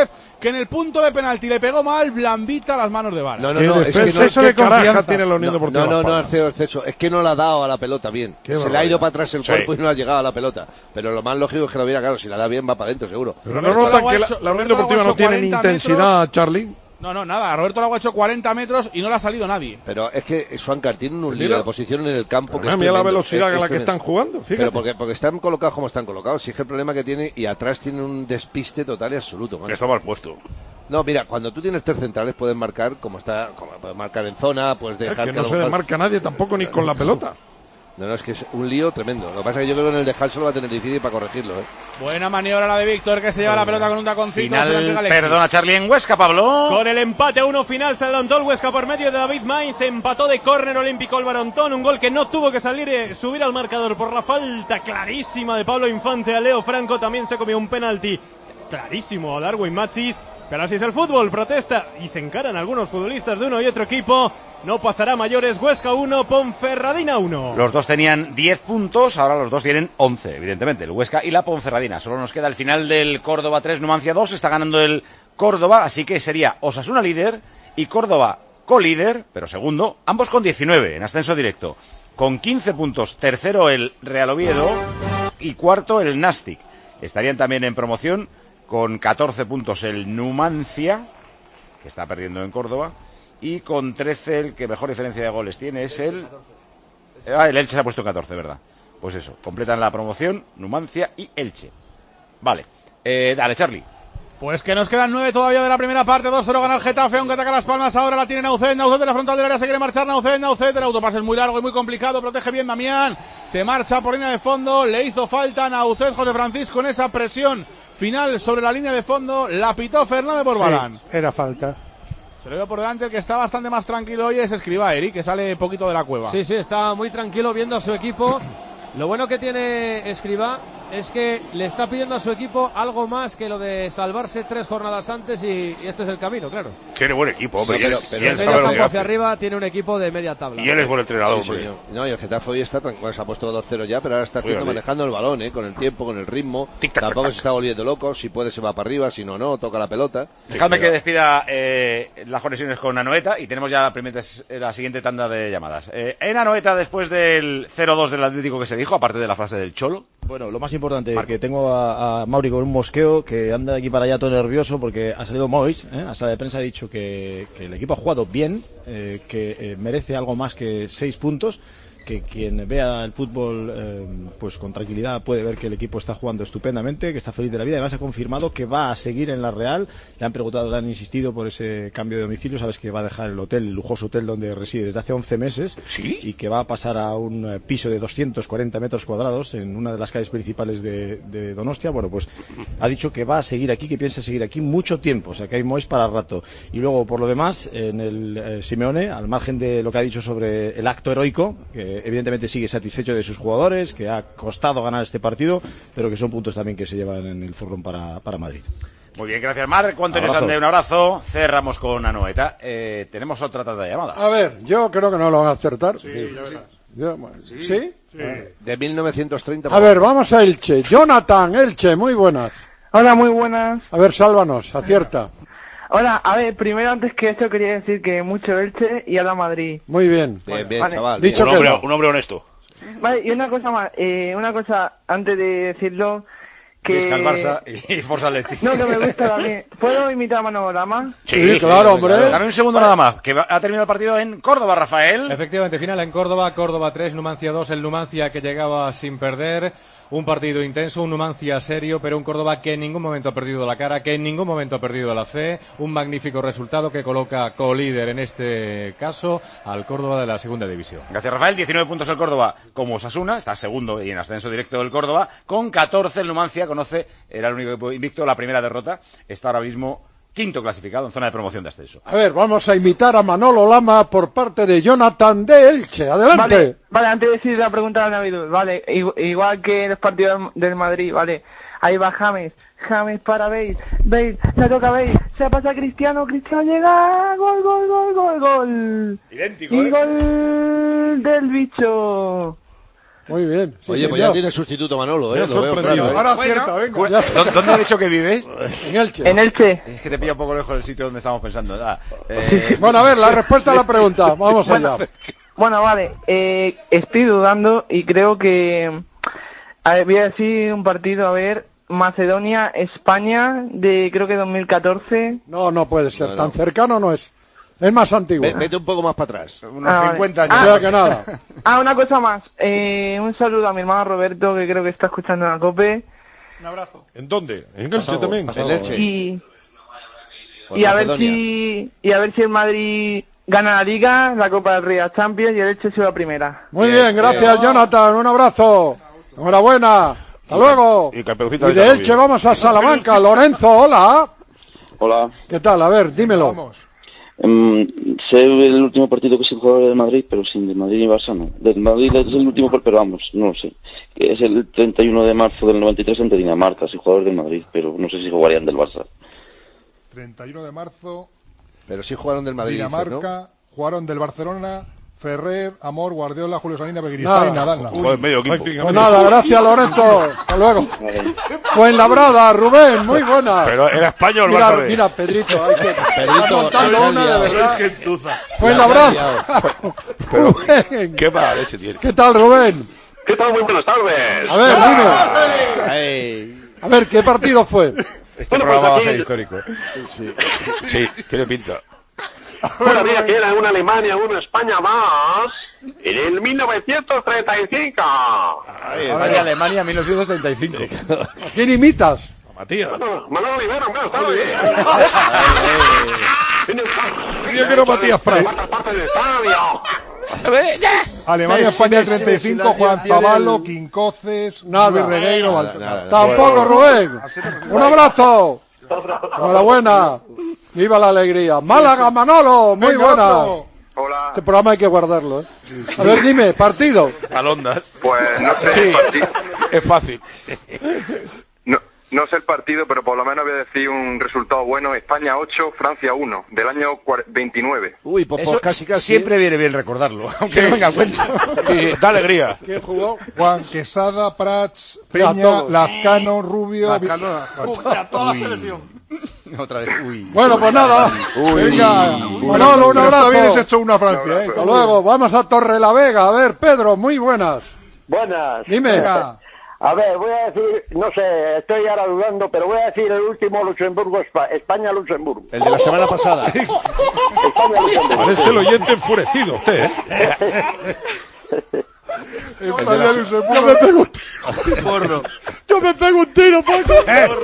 Speaker 5: que en el punto de penalti le pegó mal Blambita las manos de Vara.
Speaker 11: No, es que
Speaker 13: exceso de confianza tiene la Unión Deportiva.
Speaker 11: No, exceso. Es que no le ha dado a la pelota bien. Se le ha ido para atrás el cuerpo y no ha llegado a la pelota. Pero lo más lógico es que lo viera claro. Si la da bien, va para adentro, seguro.
Speaker 13: Pero no notan que la Unión Deportiva no tiene ni intensidad, Charlie.
Speaker 5: No, nada. Roberto Lago ha hecho 40 metros y no le ha salido nadie.
Speaker 11: Pero es que Swankar tiene un lío de posición en el campo.
Speaker 13: Que mira la velocidad en la que están jugando, fíjate.
Speaker 11: Pero porque están colocados como están colocados. Si es que el problema que tiene, y atrás tiene un despiste total y absoluto.
Speaker 12: Que está mal puesto.
Speaker 11: No, mira, cuando tú tienes 3 centrales puedes marcar como puedes marcar en zona, puedes dejar
Speaker 13: que no se desmarca nadie tampoco ni con la pelota.
Speaker 11: No, es que es un lío tremendo. Lo que pasa es que yo creo que en el dejar solo va a tener difícil para corregirlo, ¿eh?
Speaker 5: Buena maniobra la de Víctor, que se lleva la pelota con un taconcito.
Speaker 1: Perdona, Charlie, en Huesca, Pablo.
Speaker 23: Con el empate a 1 final se adelantó el Huesca por medio de David Maiz. Empató de córner olímpico Álvaro Antón. Un gol que no tuvo que subir al marcador por la falta clarísima de Pablo Infante a Leo Franco. También se comió un penalti clarísimo a Darwin Machis. Pero así es el fútbol, protesta y se encaran algunos futbolistas de uno y otro equipo. No pasará mayores. Huesca 1, Ponferradina 1.
Speaker 1: Los dos tenían 10 puntos, ahora los dos tienen 11, evidentemente, el Huesca y la Ponferradina. Solo nos queda el final del Córdoba 3, Numancia 2, está ganando el Córdoba, así que sería Osasuna líder y Córdoba colíder, pero segundo, ambos con 19 en ascenso directo. Con 15 puntos, tercero el Real Oviedo y cuarto el Nastic. Estarían también en promoción con 14 puntos el Numancia, que está perdiendo en Córdoba, y con 13 el que mejor diferencia de goles tiene es el Elche se ha puesto 14, ¿verdad? Pues eso, completan la promoción Numancia y Elche. Vale, dale, Charlie.
Speaker 5: Pues que nos quedan 9 todavía de la primera parte. 2-0 gana el Getafe, aunque ataca Las Palmas. Ahora la tiene Naucet de la frontal del área, se quiere marchar Naucet, el autopase es muy largo y muy complicado, protege bien Damián, se marcha por línea de fondo, le hizo falta Naucet, José Francisco, en esa presión final sobre la línea de fondo, la pitó Fernández Borbalán.
Speaker 13: Sí, era falta.
Speaker 5: Se le ve por delante, el que está bastante más tranquilo hoy es Escribá, Eric, que sale poquito de la cueva.
Speaker 14: Sí, está muy tranquilo viendo a su equipo. Lo bueno que tiene Escribá es que le está pidiendo a su equipo algo más que lo de salvarse 3 jornadas antes y este es el camino, claro.
Speaker 12: Tiene buen equipo, hombre.
Speaker 14: Pero él sabe lo que hace. Hacia arriba tiene un equipo de media tabla.
Speaker 12: Y él es buen entrenador, hombre.
Speaker 11: No, y el Getafe hoy está tranquilo, se ha puesto 2-0 ya, pero ahora está manejando el balón, con el tiempo, con el ritmo. Tampoco se está volviendo loco, si puede se va para arriba, si no, toca la pelota.
Speaker 1: Dejadme que despida las conexiones con Anoeta y tenemos ya la siguiente tanda de llamadas. En Anoeta, después del 0-2 del Atlético que se dijo, aparte de la frase del Cholo.
Speaker 7: Bueno, lo más importante, que tengo a Mauri con un mosqueo, que anda de aquí para allá todo nervioso, porque ha salido Mois, a sala de prensa ha dicho que el equipo ha jugado bien, que merece algo más que 6 puntos, que quien vea el fútbol pues con tranquilidad puede ver que el equipo está jugando estupendamente, que está feliz de la vida. Además ha confirmado que va a seguir en la Real. Le han preguntado, le han insistido por ese cambio de domicilio. Sabes que va a dejar el lujoso hotel donde reside desde hace 11 meses.
Speaker 12: ¿Sí?
Speaker 7: Y que va a pasar a un piso de 240 metros cuadrados en una de las calles principales de Donostia. Bueno, pues ha dicho que va a seguir aquí, que piensa seguir aquí mucho tiempo, o sea que hay Mois para rato. Y luego, por lo demás, en el Simeone, al margen de lo que ha dicho sobre el acto heroico, que evidentemente sigue satisfecho de sus jugadores, que ha costado ganar este partido, pero que son puntos también que se llevan en el forrón para Madrid.
Speaker 1: Muy bien, gracias Marc, Antonio Sande, un abrazo. Cerramos con Anoeta. Tenemos otra tanda de llamadas.
Speaker 2: A ver, yo creo que no lo van a acertar.
Speaker 11: Sí,
Speaker 2: ¿Sí?
Speaker 11: De 1930.
Speaker 2: A ver, vamos a Elche. Jonathan, Elche, muy buenas.
Speaker 15: Hola, muy buenas.
Speaker 2: A ver, sálvanos, acierta.
Speaker 15: Hola, a ver, primero antes que esto quería decir que mucho Elche y ahora Madrid.
Speaker 2: Muy bien.
Speaker 11: Bien,
Speaker 15: vale.
Speaker 11: chaval.
Speaker 2: Dicho
Speaker 12: un hombre honesto.
Speaker 15: Vale, y una cosa más, antes de decirlo, que...
Speaker 1: Disca el Barça y Forza Atleti.
Speaker 15: No, que me gusta también. ¿Puedo imitar a Manolo Lama?
Speaker 2: Sí, claro, hombre.
Speaker 1: Dame un segundo nada más, que ha terminado el partido en Córdoba, Rafael.
Speaker 6: Efectivamente, final en Córdoba, Córdoba 3, Numancia 2, el Numancia que llegaba sin perder. Un partido intenso, un Numancia serio, pero un Córdoba que en ningún momento ha perdido la cara, que en ningún momento ha perdido la fe. Un magnífico resultado que coloca colíder en este caso al Córdoba de la segunda división.
Speaker 1: Gracias, Rafael. 19 puntos el Córdoba como Osasuna, está segundo y en ascenso directo del Córdoba. Con 14 el Numancia, era el único equipo invicto, la primera derrota. Está ahora mismo quinto clasificado en zona de promoción de ascenso.
Speaker 2: A ver, vamos a imitar a Manolo Lama por parte de Jonathan de Elche. Adelante.
Speaker 15: Vale, antes de decir la pregunta de Navidad, vale, igual que en los partidos del Madrid, vale, ahí va James para Bale, se toca Bale, se pasa a Cristiano llega, gol.
Speaker 1: Idéntico,
Speaker 15: y gol del bicho.
Speaker 2: Muy bien. Sí,
Speaker 11: oye, pues ya tiene sustituto Manolo,
Speaker 13: Lo veo claro,
Speaker 2: ahora acierta, venga.
Speaker 1: ¿Dónde has dicho que vives?
Speaker 2: En Elche.
Speaker 15: En Elche.
Speaker 1: Es que te pilla un poco lejos del sitio donde estamos pensando.
Speaker 2: Bueno, a ver, la respuesta a la pregunta. Vamos allá.
Speaker 15: Bueno, vale. Estoy dudando y creo que... A ver, voy a decir un partido, a ver... Macedonia-España de creo que 2014.
Speaker 2: No puede ser. Tan cercano no es. Es más antiguo.
Speaker 11: Vete un poco más para atrás.
Speaker 1: Unos 50 años.
Speaker 2: O sea que nada.
Speaker 15: Una cosa más. Un saludo a mi hermano Roberto, que creo que está escuchando en la COPE.
Speaker 13: Un abrazo. ¿En dónde? En Elche también.
Speaker 11: En Elche.
Speaker 15: Y a ver si el Madrid gana la Liga, la Copa del Rey, a Champions, y el Elche sube a primera.
Speaker 2: Muy bien, gracias Jonathan. Un abrazo. Enhorabuena. Hasta luego. Y de Elche vamos a Salamanca. Lorenzo, hola.
Speaker 10: Hola.
Speaker 2: ¿Qué tal? A ver, dímelo.
Speaker 10: Sé el último partido que se jugó del Madrid, pero sin de Madrid y Barça no. Del Madrid es el último, pero vamos, no lo sé. Que es el 31 de marzo del 93 ante Dinamarca, sin jugadores del Madrid, pero no sé si jugarían del Barça.
Speaker 17: 31 de marzo.
Speaker 11: Pero sí jugaron del Madrid.
Speaker 17: Dinamarca, ¿no? Jugaron del Barcelona. Ferrer, Amor, Guardiola, Julio Sanina, Beguiristá y Nadal.
Speaker 13: Medio equipo.
Speaker 2: Pues nada, gracias Lorenzo. Hasta luego. Fuenlabrada, Rubén, muy buena.
Speaker 13: Pero era español,
Speaker 2: mira, Pedrito, hay que montando una de verdad. Fuenlabrada.
Speaker 13: Pero qué mala leche tiene.
Speaker 2: ¿Qué tal, Rubén?
Speaker 24: ¿Qué tal? Muy buenas tardes.
Speaker 2: A ver, dime. A ver, ¿qué partido fue?
Speaker 1: Este programa va a ser histórico.
Speaker 13: Sí, tiene pinta.
Speaker 24: Todavía queda una Alemania, una España más. En el 1935.
Speaker 1: Alemania 1935.
Speaker 2: ¿A quién imitas?
Speaker 13: A Matías.
Speaker 24: Manolo Olivero, buenas tardes.
Speaker 13: Yo quiero Matías Prat.
Speaker 17: Alemania, España 35, Juan Zavalo, Quincoces, Luis Regueiro,
Speaker 2: Tampoco, Rubén. Un abrazo. Enhorabuena. Viva la alegría. Málaga, Manolo, muy buena.
Speaker 24: Hola.
Speaker 2: Este programa hay que guardarlo, ¿eh? A ver, dime, partido.
Speaker 13: Alondas.
Speaker 24: Pues no sé
Speaker 13: Sí,
Speaker 24: el partido.
Speaker 13: es fácil.
Speaker 24: No sé el partido, pero por lo menos voy a decir un resultado bueno. España 8, Francia 1, del año 29.
Speaker 11: Uy, pues
Speaker 1: eso
Speaker 11: casi.
Speaker 1: Siempre viene bien recordarlo, aunque no venga a cuento.
Speaker 13: Da alegría.
Speaker 2: ¿Quién jugó?
Speaker 17: Juan Quesada, Prats, Peña, Lazcano, Rubio.
Speaker 1: Toda la selección. Otra vez,
Speaker 2: Bueno, pues nada.
Speaker 17: Venga,
Speaker 2: Manolo, un abrazo.
Speaker 17: Está bien hecho una Francia,
Speaker 2: Hasta luego, vamos a Torrelavega. A ver, Pedro, muy buenas.
Speaker 18: Buenas.
Speaker 2: Dime.
Speaker 18: Venga. A ver, voy a decir, no sé, estoy ahora dudando, pero voy a decir el último España-Luxemburgo.
Speaker 11: El de la semana pasada.
Speaker 18: España-Luxemburgo.
Speaker 13: Parece el oyente enfurecido usted,
Speaker 2: Yo me pego un tiro. Yo me pego un tiro, Paco.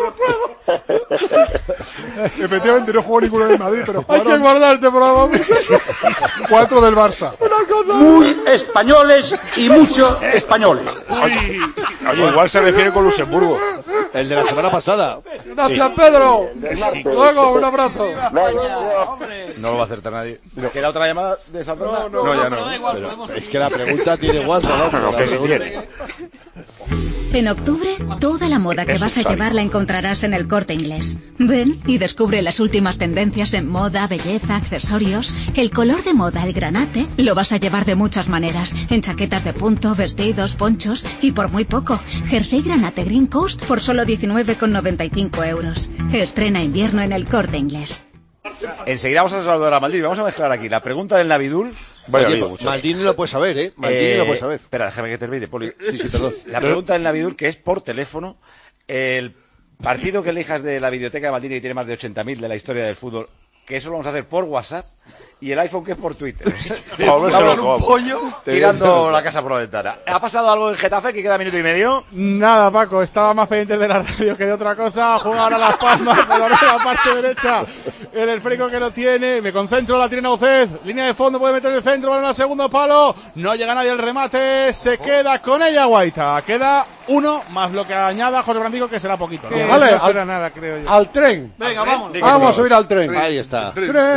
Speaker 17: Efectivamente no jugó ninguno del Madrid, pero
Speaker 2: Hay que guardar este programa.
Speaker 17: 4 del Barça.
Speaker 19: Muy españoles y muchos españoles.
Speaker 13: Oye, igual se refiere con Luxemburgo.
Speaker 11: El de la semana pasada.
Speaker 2: Gracias, Pedro. Luego, un abrazo.
Speaker 1: No lo va a acertar nadie. ¿Queda otra llamada de esa ronda?
Speaker 17: No,
Speaker 1: ya no.
Speaker 11: Es que la pregunta tiene WhatsApp, ¿no?
Speaker 13: Que sí tiene.
Speaker 27: En octubre, toda la moda que vas a llevar la encontrarás en El Corte Inglés. Ven y descubre las últimas tendencias en moda, belleza, accesorios. El color de moda, el granate, lo vas a llevar de muchas maneras. En chaquetas de punto, vestidos, ponchos y por muy poco. Jersey granate Green Coast por solo 19,95 euros. Estrena invierno en El Corte Inglés.
Speaker 1: Enseguida vamos a saludar a Maldini. Vamos a mezclar aquí la pregunta del Navidul.
Speaker 11: Maldini lo puede saber, ¿eh? Maldini lo puede saber.
Speaker 1: Espera, déjame que termine, Poli.
Speaker 11: Sí, perdón.
Speaker 1: La pregunta del Navidul, que es por teléfono. El partido que elijas de la videoteca de Maldini, que tiene más de 80.000 de la historia del fútbol, que eso lo vamos a hacer por WhatsApp, y el iPhone que es por Twitter. Un pollo tirando la casa por la ventana. ¿Ha pasado algo en Getafe, que queda minuto y medio?
Speaker 5: Nada, Paco, estaba más pendiente de la radio que de otra cosa. Jugar a Las Palmas, a la parte derecha, el esférico que lo tiene. Me concentro, la tiene Naucez. Línea de fondo, puede meter el centro, balón al segundo palo. No llega nadie al remate, se queda con ella Guaita. Queda uno, más lo que añada José Francisco, que será poquito, ¿no?
Speaker 2: Vale,
Speaker 5: no será nada, creo yo.
Speaker 2: Al tren.
Speaker 3: Venga, vamos.
Speaker 2: Vamos a subir al tren.
Speaker 11: Ahí está.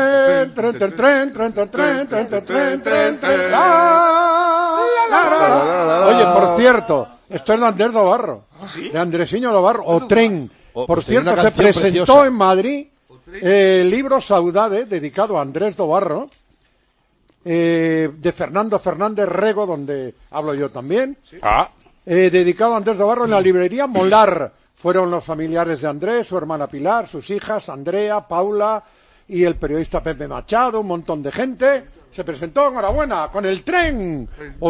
Speaker 2: Oye, por cierto, esto es de Andrés Dobarro, de Andresiño Dobarro, o Tren. Por cierto, se presentó en Madrid el libro Saudade, dedicado a Andrés Dobarro, de Fernando Fernández Rego, donde hablo yo también.
Speaker 1: Sí.
Speaker 2: Dedicado a Andrés Navarro en la librería Molar. Fueron los familiares de Andrés, su hermana Pilar, sus hijas, Andrea, Paula y el periodista Pepe Machado, un montón de gente. Se presentó, enhorabuena, con el tren.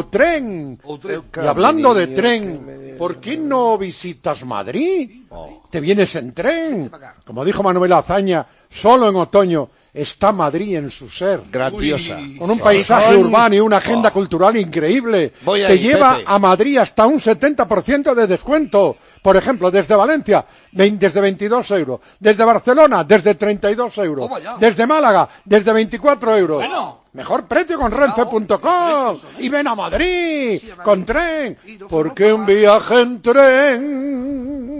Speaker 2: Y hablando de tren, ¿por qué no visitas Madrid? Te vienes en tren. Como dijo Manuel Azaña, solo en otoño está Madrid en su ser.
Speaker 11: Grandiosa.
Speaker 2: Con un paisaje urbano y una agenda cultural increíble. Te lleva a Madrid hasta un 70% de descuento. Por ejemplo, desde Valencia, desde 22 euros. Desde Barcelona, desde 32 euros. Desde Málaga, desde 24 euros. Bueno. Mejor precio con Renfe.com. Y ven a Madrid con tren. Porque un viaje en tren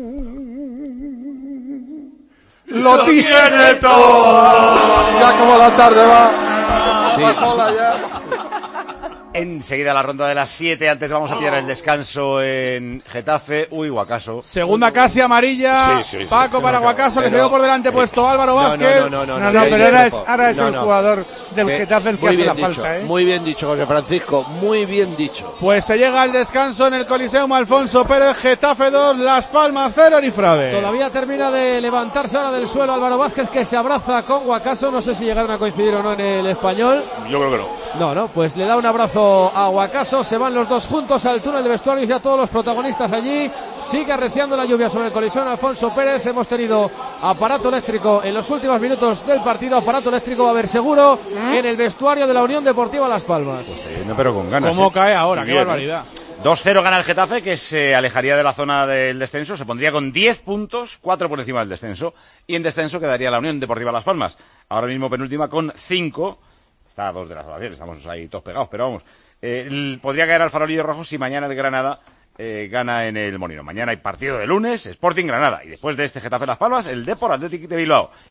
Speaker 2: lo tiene todo. Ya como la tarde va. Sola ya.
Speaker 1: Enseguida la ronda de las 7, antes vamos a pillar el descanso en Getafe. Uy, Guacaso.
Speaker 5: Segunda casi amarilla. Sí. Paco para Guacaso, que se dio por delante puesto Álvaro Vázquez.
Speaker 12: No, pero ahora es el jugador del Getafe el que hace la falta, ¿eh?
Speaker 11: Muy bien dicho, José Francisco, muy bien dicho.
Speaker 5: Pues se llega al descanso en el Coliseum Alfonso Pérez. Getafe 2, Las Palmas 0, Arifrade.
Speaker 14: Todavía termina de levantarse ahora del suelo Álvaro Vázquez, que se abraza con Guacaso. No sé si llegaron a coincidir o no en el Español.
Speaker 12: Yo creo que no.
Speaker 14: No, pues le da un abrazo a Guacaso. Se van los dos juntos al túnel de vestuarios, ya todos los protagonistas allí. Sigue arreciando la lluvia sobre el Coliseum Alfonso Pérez. Hemos tenido aparato eléctrico en los últimos minutos del partido. Aparato eléctrico va a haber seguro en el vestuario de la Unión Deportiva Las Palmas.
Speaker 1: Pues no, pero con ganas.
Speaker 5: ¿Cómo cae ahora? Qué barbaridad.
Speaker 1: 2-0 gana el Getafe, que se alejaría de la zona del descenso, se pondría con 10 puntos, 4 por encima del descenso, y en descenso quedaría la Unión Deportiva Las Palmas, ahora mismo penúltima con 5, está a 2 de la salvación, estamos ahí todos pegados, pero vamos, podría caer al farolillo rojo si mañana el Granada gana en el Molino. Mañana hay partido de lunes, Sporting Granada, y después de este Getafe Las Palmas, el Depor Athletic de Bilbao.